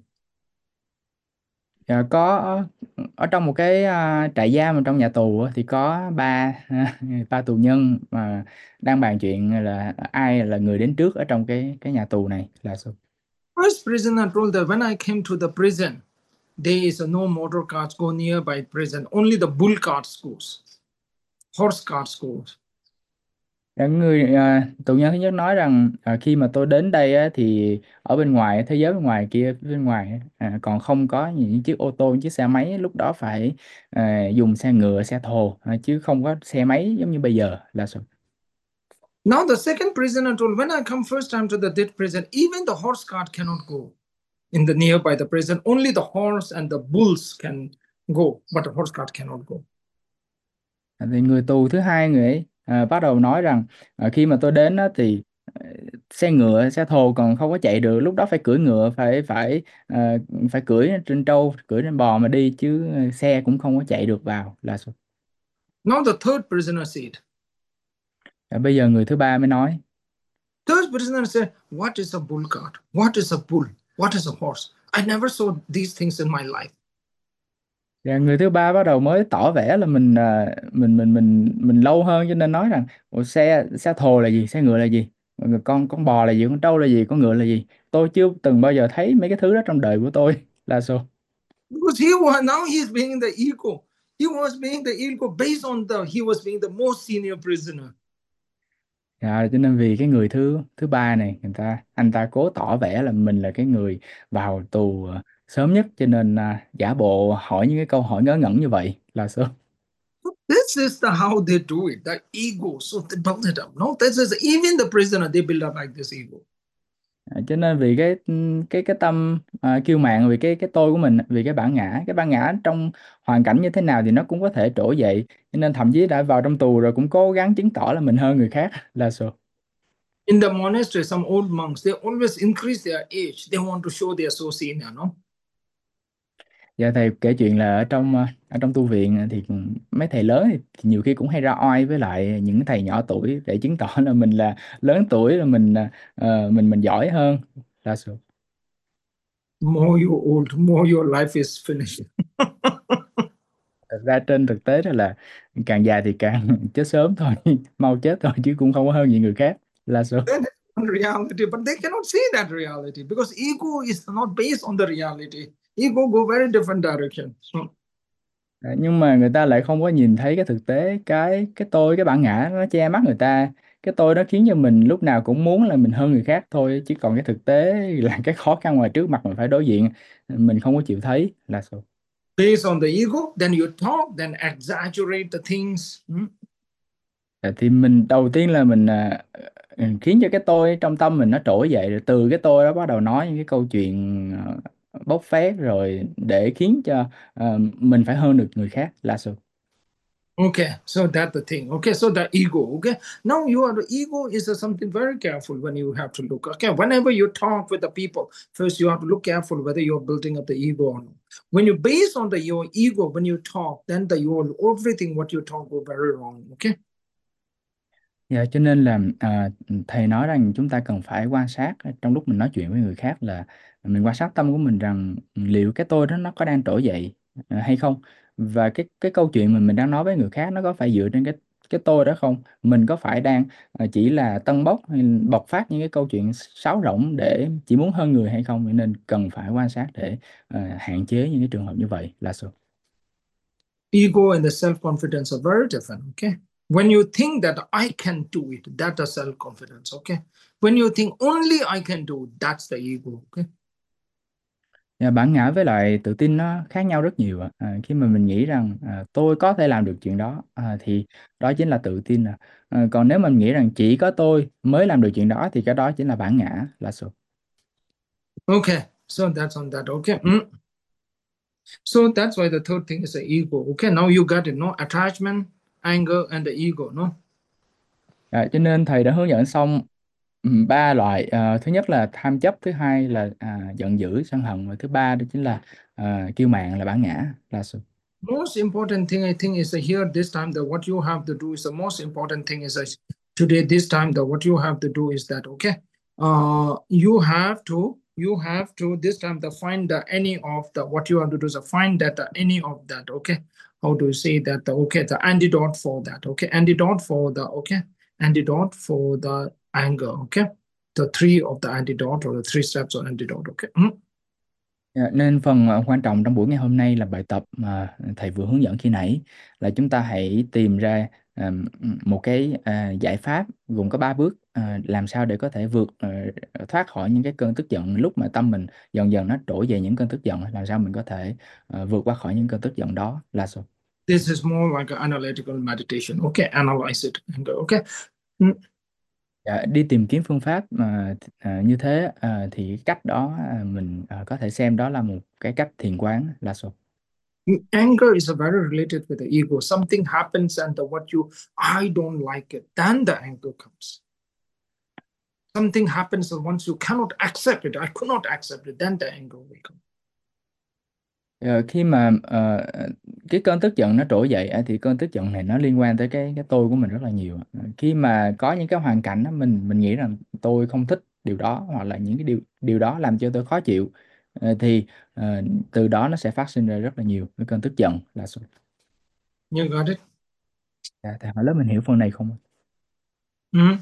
Và có ở trong một cái à, trại giam ở trong nhà tù á, thì có ba ba tù nhân mà đang bàn chuyện là ai là người đến trước ở trong cái cái nhà tù này là sao. First prisoner told that when I came to the prison, there is no motor cars go nearby prison. Only the bull carts goes, horse carts goes. Dạ, người à, tù nhân thứ nhất nói rằng à, khi mà tôi đến đây á, thì ở bên ngoài thế giới bên ngoài kia bên ngoài á, à, còn không có những chiếc ô tô, những chiếc xe máy, lúc đó phải à, dùng xe ngựa, xe thồ à, chứ không có xe máy giống như bây giờ là sao. Now the second prisoner told, when I come first time to the dead prison, even the horse cart cannot go in the nearby the prison. Only the horse and the bulls can go, but the horse cart cannot go. À, thì người tù thứ hai người ấy à, bắt đầu nói rằng à, khi mà tôi đến á, thì à, xe ngựa, xe thồ còn không có chạy được, lúc đó phải cưỡi ngựa, phải phải à, phải cưỡi trên trâu, cưỡi trên bò mà đi, chứ à, xe cũng không có chạy được vào là sao. Now the third prisoner said, À, bây giờ người thứ ba mới nói. third prisoner said, what is a bull cart? What is a bull? What is a horse? I never saw these things in my life. Và người thứ ba bắt đầu mới tỏ vẻ là mình à, mình mình mình mình lâu hơn, cho nên nói rằng ủa, xe xe thồ là gì, xe ngựa là gì, con con bò là gì, con trâu là gì, con ngựa là gì, tôi chưa từng bao giờ thấy mấy cái thứ đó trong đời của tôi là sao. Because he was now he's being the ego. He was being the ego based on the he was being the most senior prisoner. À, cho nên vì cái người thứ thứ ba này, người ta anh ta cố tỏ vẻ là mình là cái người vào tù à, sớm nhất, cho nên à, giả bộ hỏi những cái câu hỏi ngớ ngẩn như vậy là sao. This is the how they do it, the ego. So they build it up. No, this is even the prisoner, they build up like this ego. À, cho nên vì cái cái cái tâm à, kiêu mạn, vì cái cái tôi của mình, vì cái bản ngã, cái bản ngã trong hoàn cảnh như thế nào thì nó cũng có thể trỗi dậy, cho nên thậm chí đã vào trong tù rồi cũng cố gắng chứng tỏ là mình hơn người khác là sao. In the monastery, some old monks, they always increase their age. They want to show they are so senior, no? Giờ thầy kể chuyện là ở trong à, ở trong tu viện thì mấy thầy lớn thì, thì nhiều khi cũng hay ra oai với lại những thầy nhỏ tuổi để chứng tỏ là mình là lớn tuổi, là mình à, ờ, mình mình giỏi hơn là sao. More you old, more your life is finished. Thật ra trên thực tế đó là càng già thì càng chết sớm thôi, mau chết thôi, chứ cũng không có hơn gì người khác là sao. That is one reality, but they cannot see that reality because ego is not based on the reality. Ego go very different direction. So, Dạ, nhưng mà người ta lại không có nhìn thấy cái thực tế, cái cái tôi, cái bản ngã nó che mắt người ta, cái tôi đó khiến cho mình lúc nào cũng muốn là mình hơn người khác thôi, chứ còn cái thực tế là cái khó khăn ngoài trước mặt mình phải đối diện, mình không có chịu thấy là sao. based on the ego, then you talk, then exaggerate the things. Hmm? Dạ, thì mình đầu tiên là mình à, ừ, khiến cho cái tôi trong tâm mình nó trỗi dậy, rồi từ cái tôi đó bắt đầu nói những cái câu chuyện à, bốc phét, rồi để khiến cho à, mình phải hơn được người khác là sự. Okay, so that's the thing. Okay, so the ego. Okay, now you are the ego is uh, something very careful when you have to look. Okay, whenever you talk with the people, first you have to look careful whether you're building up the ego or not. When you base on the your ego when you talk, then the your everything what you talk go very wrong. Okay. Dạ, cho nên là à, thầy nói rằng chúng ta cần phải quan sát trong lúc mình nói chuyện với người khác, là mình quan sát tâm của mình rằng liệu cái tôi đó nó có đang trỗi dậy à, hay không, và cái cái câu chuyện mà mình đang nói với người khác nó có phải dựa trên cái cái tôi đó không, mình có phải đang à, chỉ là tân bốc hay bộc phát những cái câu chuyện sáo rỗng để chỉ muốn hơn người hay không, nên cần phải quan sát để à, hạn chế những cái trường hợp như vậy là sự. Ego and the self-confidence are very different. Okay. When you think that I can do it, that's a self-confidence. Okay. When you think only I can do, that's the ego. Okay. Dạ, bản ngã với lại tự tin nó khác nhau rất nhiều ạ. À, khi mà mình nghĩ rằng à, tôi có thể làm được chuyện đó à, thì đó chính là tự tin. À. À, còn nếu mình nghĩ rằng chỉ có tôi mới làm được chuyện đó thì cái đó chính là bản ngã là sự. Okay. So that's on that. Okay. Mm. So that's why the third thing is the ego. Okay. Now you got it. No attachment, anger, and the ego. No. À, cho nên thầy đã hướng dẫn xong ừm, ba loại. À, thứ nhất là tham chấp, thứ hai là à, giận dữ sân hận, và thứ ba đó chính là à, kiêu mạn là bản ngã là sự. Most important thing I think is that here this time that what you have to do is the most important thing is that today this time that what you have to do is that okay uh you have to you have to this time to find the any of the what you have to do is to find that the any of that okay how do you say that the okay the antidote for that okay antidote for the okay antidote for the anger okay the three of the antidote or the three steps of antidote okay. Mm. Dạ, nên phần ờ, quan trọng trong buổi ngày hôm nay là bài tập mà thầy vừa hướng dẫn khi nãy, là chúng ta hãy tìm ra ờ, một cái ờ, giải pháp gồm có ba bước, ờ, làm sao để có thể vượt ờ, thoát khỏi những cái cơn tức giận lúc mà tâm mình dần dần nó trỗi dậy những cơn tức giận, làm sao mình có thể ờ, vượt qua khỏi những cơn tức giận đó là sao. This is more like an analytical meditation okay analyze it and go okay. Mm. Dạ, đi tìm kiếm phương pháp mà ờ, như thế ờ, thì cái cách đó ờ, mình ờ, có thể xem đó là một cái cách thiền quán là sao. Anger is very related with the ego. Something happens and the, what you, I don't like it, then the anger comes. Something happens and once you cannot accept it, I could not accept it, then the anger will come. Ờ, khi mà ờ, cái cơn tức giận nó trỗi dậy á, thì cơn tức giận này nó liên quan tới cái cái tôi của mình rất là nhiều. Ờ, khi mà có những cái hoàn cảnh đó, mình mình nghĩ rằng tôi không thích điều đó, hoặc là những cái điều điều đó làm cho tôi khó chịu, ờ, thì ờ, từ đó nó sẽ phát sinh ra rất là nhiều cái cơn tức giận là sao? You got it? Dạ, thầy hỏi lớp mình hiểu phần này không? Mm-hmm.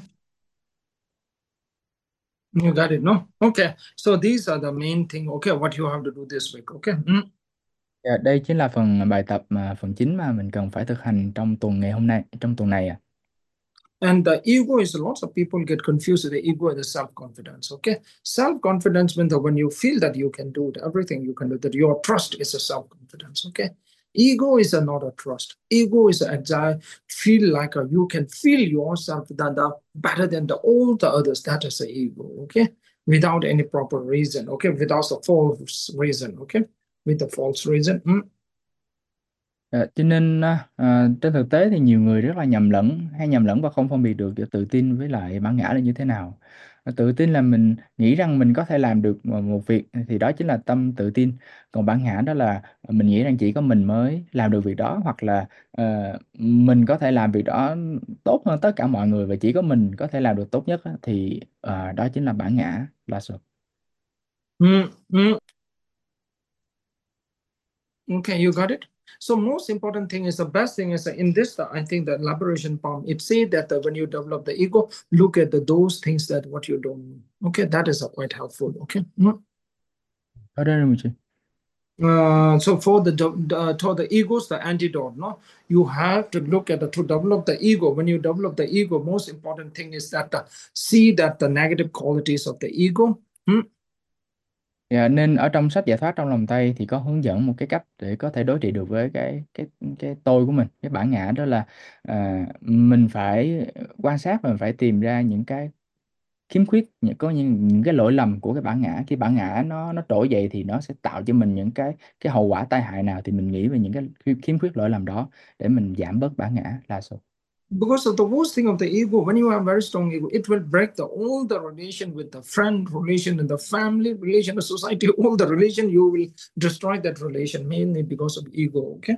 You got it, no? Okay. So these are the main thing. Okay, what you have to do this week. Okay. Mm. Dạ, đây chính là phần bài tập mà phần chính mà mình cần phải thực hành trong tuần ngày hôm nay, trong tuần này à. And the ego is lots of people get confused with the ego and the self-confidence. Okay. Self-confidence means that when you feel that you can do it, everything you can do, that your trust is a self-confidence. Okay. Ego is a, not a trust. Ego is a anxiety, feel like a, you can feel yourself that the, better than the, all the others. That is the ego. Okay. Without any proper reason. Okay. Without the false reason. Okay. With the false reason. Mm. Ờ, cho nên á, ờ, trên thực tế thì nhiều người rất là nhầm lẫn hay nhầm lẫn và không phân biệt được giữa tự tin với lại bản ngã là như thế nào. Ờ, tự tin là mình nghĩ rằng mình có thể làm được một một việc, thì đó chính là tâm tự tin. Còn bản ngã đó là mình nghĩ rằng chỉ có mình mới làm được việc đó, hoặc là ờ, mình có thể làm việc đó tốt hơn tất cả mọi người và chỉ có mình có thể làm được tốt nhất á, thì ờ, đó chính là bản ngã là sự. Mm. Mm. Okay, you got it. So most important thing is the best thing is that in this, I think the liberation palm, it says that uh, when you develop the ego, look at the, those things that what you don't know. Okay, that is uh, quite helpful. Okay. Mm. Ở đây là mình chỉ- Uh, so for the uh, for the egos, the antidote, no, you have to look at the to develop the ego. When you develop the ego, most important thing is that uh, see that the negative qualities of the ego. Hmm? Dạ, nên ở trong sách Giải thoát trong lòng Tây thì có hướng dẫn một cái cách để có thể đối trị được với cái cái cái tôi của mình, cái bản ngã, đó là à, mình phải quan sát và mình phải tìm ra những cái khiếm khuyết, những có những, những cái lỗi lầm của cái bản ngã. Khi bản ngã nó nó trỗi dậy thì nó sẽ tạo cho mình những cái cái hậu quả tai hại nào, thì mình nghĩ về những cái khiếm khiếm khuyết lỗi lầm đó để mình giảm bớt bản ngã là số. Because of the worst thing of the ego, when you have very strong ego, it will break the all the relation with the friend, relation in the family, relation in society, all the relation. You will destroy that relation mainly because of ego. Okay.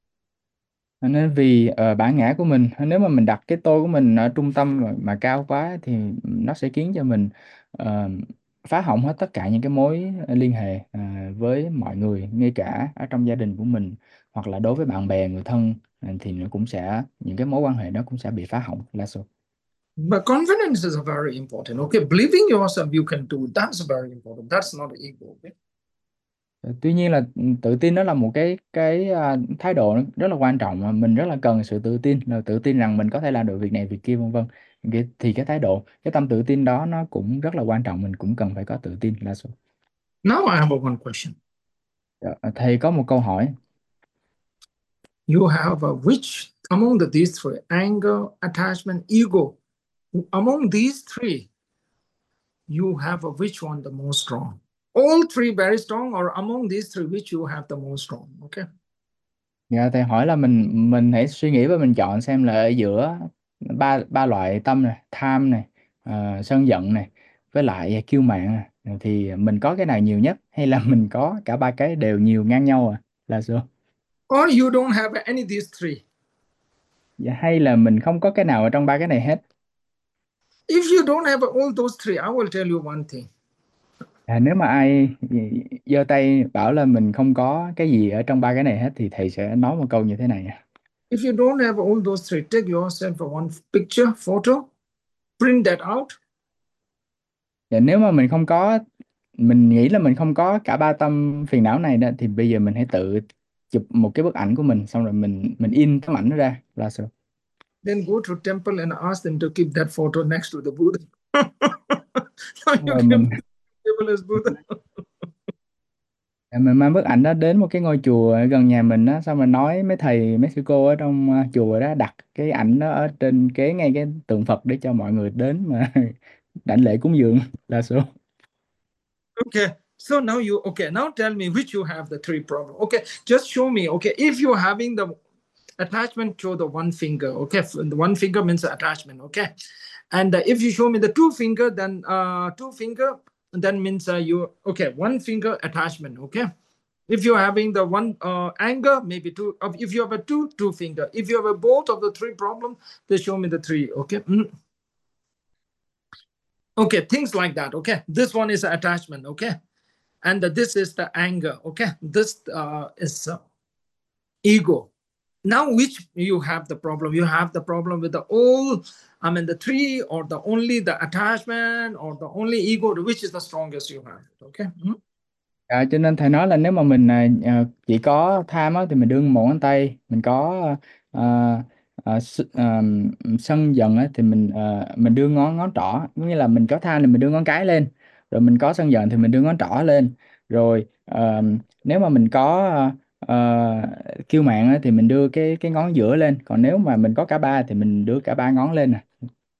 Nên vì ờ, bản ngã của mình, nếu mà mình đặt cái tôi của mình ở trung tâm mà, mà cao quá thì nó sẽ khiến cho mình ờ, phá hỏng hết tất cả những cái mối liên hệ ờ, với mọi người, ngay cả ở trong gia đình của mình hoặc là đối với bạn bè người thân, ờ, thì nó cũng sẽ, những cái mối quan hệ đó cũng sẽ bị phá hỏng là số. But confidence is very important. Okay, believing yourself you can do, that's very important. That's not ego. Okay? Tuy nhiên là ừ, tự tin đó là một cái cái à, thái độ rất là quan trọng, mà mình rất là cần sự tự tin, là tự tin rằng mình có thể làm được việc này việc kia vân vân. Cái- thì cái thái độ, cái tâm tự tin đó nó cũng rất là quan trọng, mình cũng cần phải có tự tin là số. Now I have a one question. Dạ, thầy có một câu hỏi. You have a which among the, these three, anger, attachment, ego, among these three, you have a which one the most strong? All three very strong, or among these three, which you have the most strong? Okay. Dạ, thầy hỏi là mình mình hãy suy nghĩ và mình chọn xem là ở giữa ba ba loại tâm này, tham này, ờ, sân giận này, với lại kiêu mạn này, thì mình có cái nào nhiều nhất, hay là mình có cả ba cái đều nhiều ngang nhau à là sao? Or you don't have any of these three. Dạ, hay là mình không có cái nào ở trong ba cái này hết? If you don't have all those three, I will tell you one thing. À, nếu mà ai giơ tay bảo là mình không có cái gì ở trong ba cái này hết thì thầy sẽ nói một câu như thế này. If you don't have all those three, take yourself a one picture, photo, print that out. Dạ, nếu mà mình không có, mình nghĩ là mình không có cả ba tâm phiền não này đó, thì bây giờ mình hãy tự chụp một cái bức ảnh của mình, xong rồi mình mình in tấm ảnh đó ra là sao? Then go to temple and ask them to keep that photo next to the Buddha. Now Xong you rồi give mình the table as Buddha. dạ, mình mang bức ảnh đó đến một cái ngôi chùa ở gần nhà mình á, xong rồi nói mấy thầy mấy sư cô ở trong ờ, chùa đó đặt cái ảnh đó ở trên kế ngay cái tượng Phật để cho mọi người đến mà đảnh lễ cúng dường là sao? Okay. So now you, okay, now tell me which you have the three problem. Okay. Just show me. Okay. If you're having the attachment to the one finger, okay. The one finger means attachment. Okay. And uh, if you show me the two finger, then uh, two finger, then means uh, you, okay, one finger attachment. Okay. If you're having the one uh, anger, maybe two. uh, If you have a two, two finger. If you have a both of the three problem, they show me the three. Okay. Mm. Okay. Things like that. Okay. This one is attachment. Okay. And uh, this is the anger. Okay. This uh, is uh, ego. Now, which you have the problem? You have the problem with the all, I mean, the three, or the only the attachment, or the only ego, which is the strongest you have? Okay. Mm. À, cho nên thầy nói là nếu mà mình à, à, chỉ có tham á, thì mình đưa một ngón tay, mình có à, à, s- à, sân giận á, thì mình à, mình đưa ngón ngón trỏ, có nghĩa là mình có tham thì mình đưa ngón cái lên, rồi mình có sân giận thì mình đưa ngón trỏ lên, rồi à, nếu mà mình có à, à, kiêu mạn á, thì mình đưa cái cái ngón giữa lên, còn nếu mà mình có cả ba thì mình đưa cả ba ngón lên nè.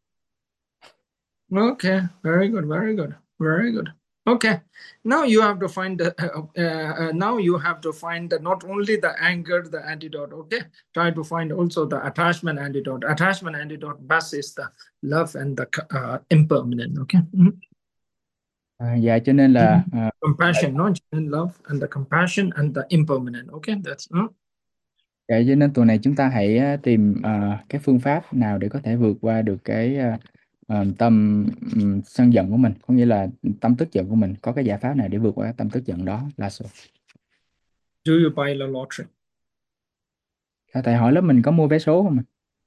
Okay, very good, very good, very good. Okay, now you have to find the, uh, uh, uh, now you have to find the, not only the anger, the antidote. Okay, try to find also the attachment antidote. Attachment antidote best is the love and the uh, impermanent. Okay. Mhm. À, dạ cho nên là à, Compassion, no, genuine love and the compassion and the impermanent. Okay, that's uh, dạ, cho nên tuần này chúng ta hãy à, tìm à, cái phương pháp nào để có thể vượt qua được cái à, à, tâm ừm, sân giận của mình, có nghĩa là tâm tức giận của mình, có cái giải pháp nào để vượt qua cái tâm tức giận đó là sao? do you buy the lottery? À, thầy hỏi lớp mình có mua vé số không ạ?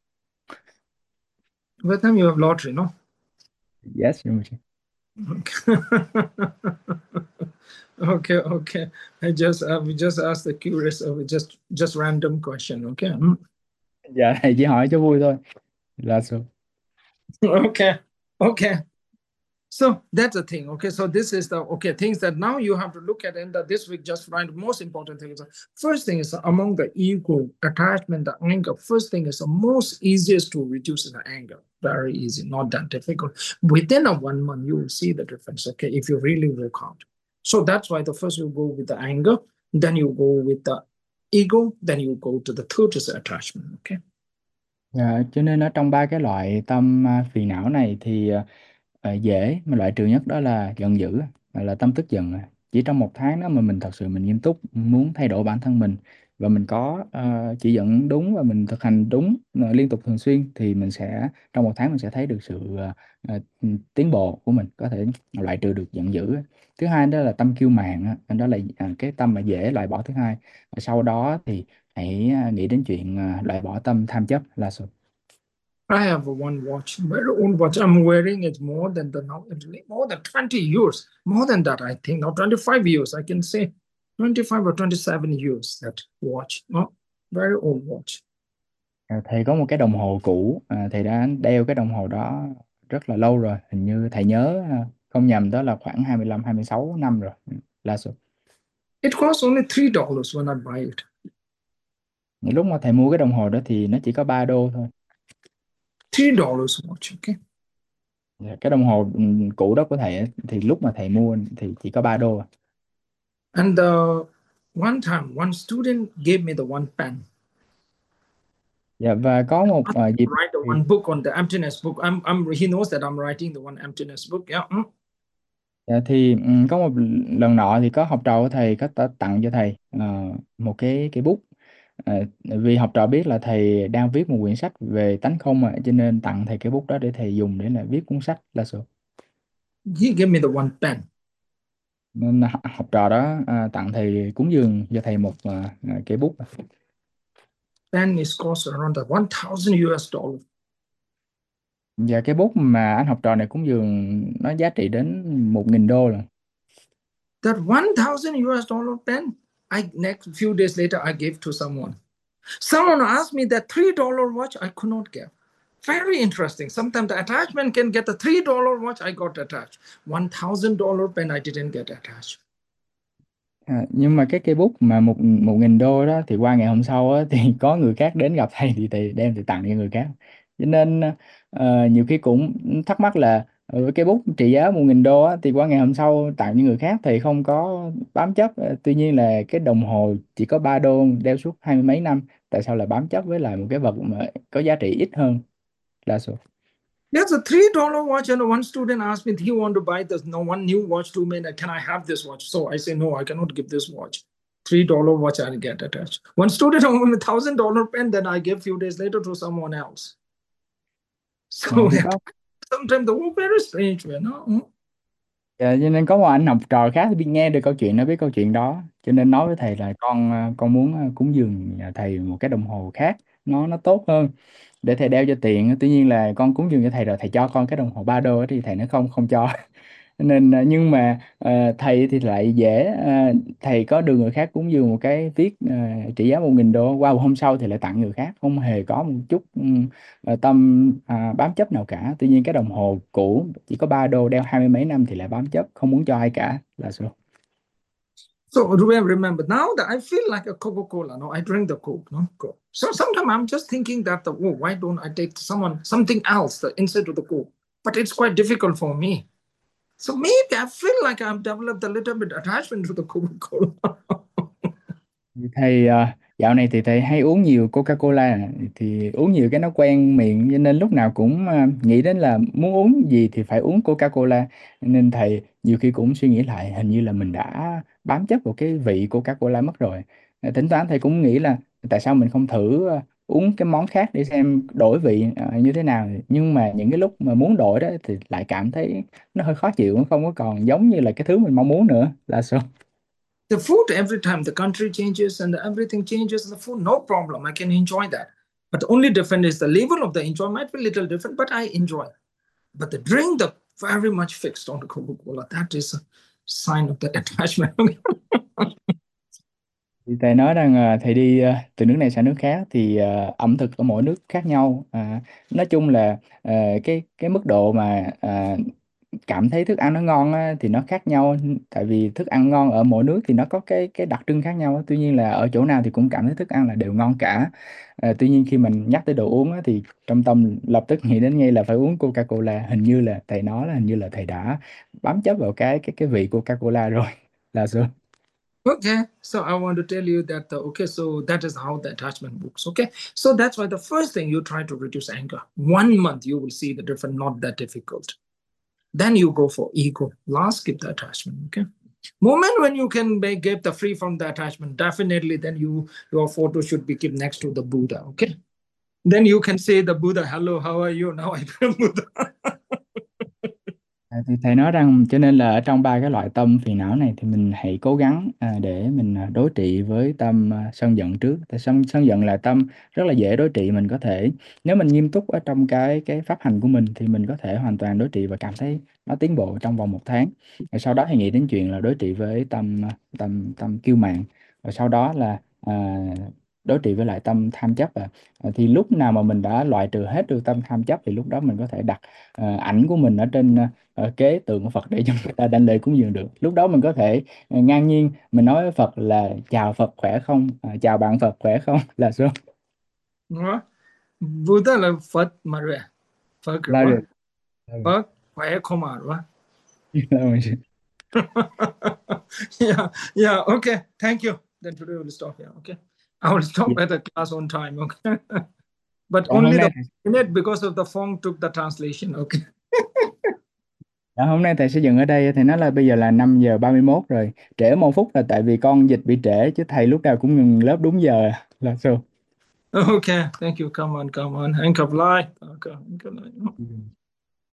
With them you have lottery, no? Yes. Okay, okay. I just uh, we just asked the curious, uh, just just random question. Okay. Mm. Dạ thầy chỉ hỏi cho vui thôi là sao? Okay, okay. So that's the thing. Okay, so this is the okay things that now you have to look at, and that this week just find the most important thing is first thing is among the ego attachment, the anger. First thing is the most easiest to reduce the anger. Very easy, not that difficult. Within a one month, you will see the difference. Okay, if you really work hard. So that's why the first you go with the anger, then you go with the ego, then you go to the third is the attachment. Okay. Dạ, cho nên ở trong ba cái loại tâm à, phiền não này thì à, à, dễ mà loại trừ nhất đó là giận dữ, à, là tâm tức giận. À. Chỉ trong một tháng đó mà mình thật sự mình nghiêm túc muốn thay đổi bản thân mình và mình có à, chỉ dẫn đúng và mình thực hành đúng à, liên tục thường xuyên thì mình sẽ trong một tháng mình sẽ thấy được sự à, à, tiến bộ của mình, có thể loại trừ được giận dữ. Thứ hai đó là tâm kiêu mạn, á, đó là à, cái tâm mà dễ loại bỏ thứ hai. Và sau đó thì hãy à, nghĩ đến chuyện à, loại bỏ tâm tham chấp là sự. I have one watch, very old watch. I'm wearing it more than the now, more than twenty years, more than that, I think. Now, twenty-five years, I can say twenty-five or twenty-seven years, that watch. No, very old watch. À, thầy có một cái đồng hồ cũ, à, thầy đã đeo cái đồng hồ đó rất là lâu rồi, hình như thầy nhớ à, không nhầm đó là khoảng hai mươi lăm hai mươi sáu năm rồi. Ừ, là số. It costs only three dollars when I buy it. Những lúc mà thầy mua cái đồng hồ đó thì nó chỉ có ba đô thôi. Three dollars watch, okay? Dạ, cái đồng hồ ừ, cũ đó của thầy ấy, thì lúc mà thầy mua thì chỉ có ba đô. And uh, one time, one student gave me the one pen. Dạ, và có một à, dịp Write the thì, one book on the emptiness book. I'm, I'm, he knows that I'm writing the one emptiness book. Yeah. Mm. dạ, thì ừ, có một lần nọ thì có học trò của thầy có t- tặng cho thầy à, một cái cái bút. À, vì học trò biết là thầy đang viết một quyển sách về tánh không mà cho nên tặng thầy cái bút đó để thầy dùng để là viết cuốn sách là số. He gave me the one pen. Nên học, học trò đó à, tặng thầy cúng dường cho thầy một à, à, cái bút. Pen is cost around one thousand U S dollar. Và cái bút mà anh học trò này cúng dường nó giá trị đến một nghìn đô rồi. That one thousand U S dollar pen, I next few days later, I gave to someone. Someone asked me that three dollar watch, I could not give. Very interesting. Sometimes the attachment can get the three dollar watch, I got attached. one thousand dollar pen, I didn't get attached. À, nhưng mà cái cây bút mà một một nghìn đô đó thì qua ngày hôm sau á, thì có người khác đến gặp thầy thì thầy đem thì tặng cho người khác, cho nên ờ, nhiều khi cũng thắc mắc là ừ, cây bút trị giá một nghìn đô á, thì qua ngày hôm sau tặng cho người khác thì không có bám chấp. Ờ, tuy nhiên là cái đồng hồ chỉ có ba đô đeo suốt hai mươi mấy năm, tại sao lại bám chấp với lại một cái vật mà có giá trị ít hơn đa số. There's a three dollar watch, and one student asked me if he want to buy this. No, one new watch to me. Can I have this watch? So I say no, I cannot give this watch. Three dollar watch I get attached. One student offered me thousand dollar pen, then I give few days later to someone else. Ờ, So thì có sometimes the world very strange, you know. Dạ, cho nên có một anh học trò khác thì biết nghe được câu chuyện, nó biết câu chuyện đó cho nên nói với thầy là con à, con muốn à, cúng dường nhà thầy một cái đồng hồ khác, nó nó tốt hơn để thầy đeo cho tiện. Tuy nhiên là con cúng dường cho thầy rồi thầy cho con cái đồng hồ ba đô ấy, thì thầy nó không không cho. Nên à, nhưng mà à, thầy thì lại dễ, à, thầy có được người khác cúng dường một cái viết à, trị giá một nghìn đô, qua một hôm sau thì lại tặng người khác, không hề có một chút ừ, à, tâm à, bám chấp nào cả. Tuy nhiên cái đồng hồ cũ chỉ có ba đô đeo hai mươi mấy năm thì lại bám chấp không muốn cho ai cả là sao. So remember, remember now that I feel like a Coca-Cola. No, I drink the Coke. No, Coke. So sometimes I'm just thinking that the oh, why don't I take someone something else the, instead of the Coke? But it's quite difficult for me. So maybe I feel like I've developed a little bit attachment to the Coca-Cola. Thầy à, dạo này thì thầy hay uống nhiều Coca-Cola, thì uống nhiều cái nó quen miệng cho nên lúc nào cũng à, nghĩ đến là muốn uống gì thì phải uống Coca-Cola, nên thầy nhiều khi cũng suy nghĩ lại hình như là mình đã bám chấp vào cái vị Coca-Cola mất rồi. À, thỉnh thoảng thầy cũng nghĩ là tại sao mình không thử à, uống cái món khác để xem đổi vị à, như thế nào, nhưng mà những cái lúc mà muốn đổi đó thì lại cảm thấy nó hơi khó chịu, nó không có còn giống như là cái thứ mình mong muốn nữa là sao. The food, every time the country changes and everything changes, the food, no problem. I can enjoy that. But the only difference is the level of the enjoy might be a little different, but I enjoy. But the drink, the very much fixed on the Coca-Cola. That is a sign of the attachment. Thì thầy nói rằng à, thầy đi à, từ nước này sang nước khác thì à, ẩm thực ở mỗi nước khác nhau. À, nói chung là à, cái cái mức độ mà à, cảm thấy thức ăn nó ngon á, thì nó khác nhau, tại vì thức ăn ngon ở mỗi nước thì nó có cái cái đặc trưng khác nhau á. Tuy nhiên là ở chỗ nào thì cũng cảm thấy thức ăn là đều ngon cả. Ờ, tuy nhiên khi mình nhắc tới đồ uống á, thì trong tâm lập tức nghĩ đến ngay là phải uống Coca-Cola. Hình như là thầy nói là hình như là thầy đã bám chấp vào cái cái cái vị Coca-Cola rồi là sao? Okay, so I want to tell you that, uh, okay, so that is how the attachment works, okay? So that's why the first thing you try to reduce anger. One month you will see the difference, not that difficult. Then you go for ego. Last, keep the attachment, okay? Moment when you can make, get the free from the attachment, definitely then you your photo should be kept next to the Buddha, okay? Then you can say the Buddha, hello, how are you? Now I become Buddha. À, thì thầy nói rằng cho nên là ở trong ba cái loại tâm phiền não này thì mình hãy cố gắng à, để mình à, đối trị với tâm à, sân giận trước. Tại sân sân giận là tâm rất là dễ đối trị, mình có thể nếu mình nghiêm túc ở trong cái cái pháp hành của mình thì mình có thể hoàn toàn đối trị và cảm thấy nó tiến bộ trong vòng một tháng. Rồi sau đó thì nghĩ đến chuyện là đối trị với tâm à, tâm tâm kiêu mạn, rồi sau đó là à, đối trị với lại tâm tham chấp. À. À, thì lúc nào mà mình đã loại trừ hết được tâm tham chấp thì lúc đó mình có thể đặt à, ảnh của mình ở trên à, ở kế tượng của Phật để cho người ta đảnh lễ cúng dường được. Lúc đó mình có thể à, ngang nhiên mình nói với Phật là chào Phật khỏe không, à, chào bạn Phật khỏe không là số. Buddha là Phật mà rồi. Phật Là rồi. được. Phật khỏe không mà rồi. Là mình- Yeah, yeah, okay. Thank you. Then today we'll stop here, okay? I will stop Dạ, at the class on time, okay? But dạ, hôm only nay the minute because of the phone took the translation, okay? dạ, hôm nay thầy sẽ dừng ở đây. Thầy nói là bây giờ là năm giờ ba mươi mốt rồi, trễ một phút là tại vì con dịch bị trễ, chứ thầy lúc nào cũng ngừng lớp đúng giờ là số. Okay, thank you. Come on, come on. Anchor fly. Okay, anchor fly.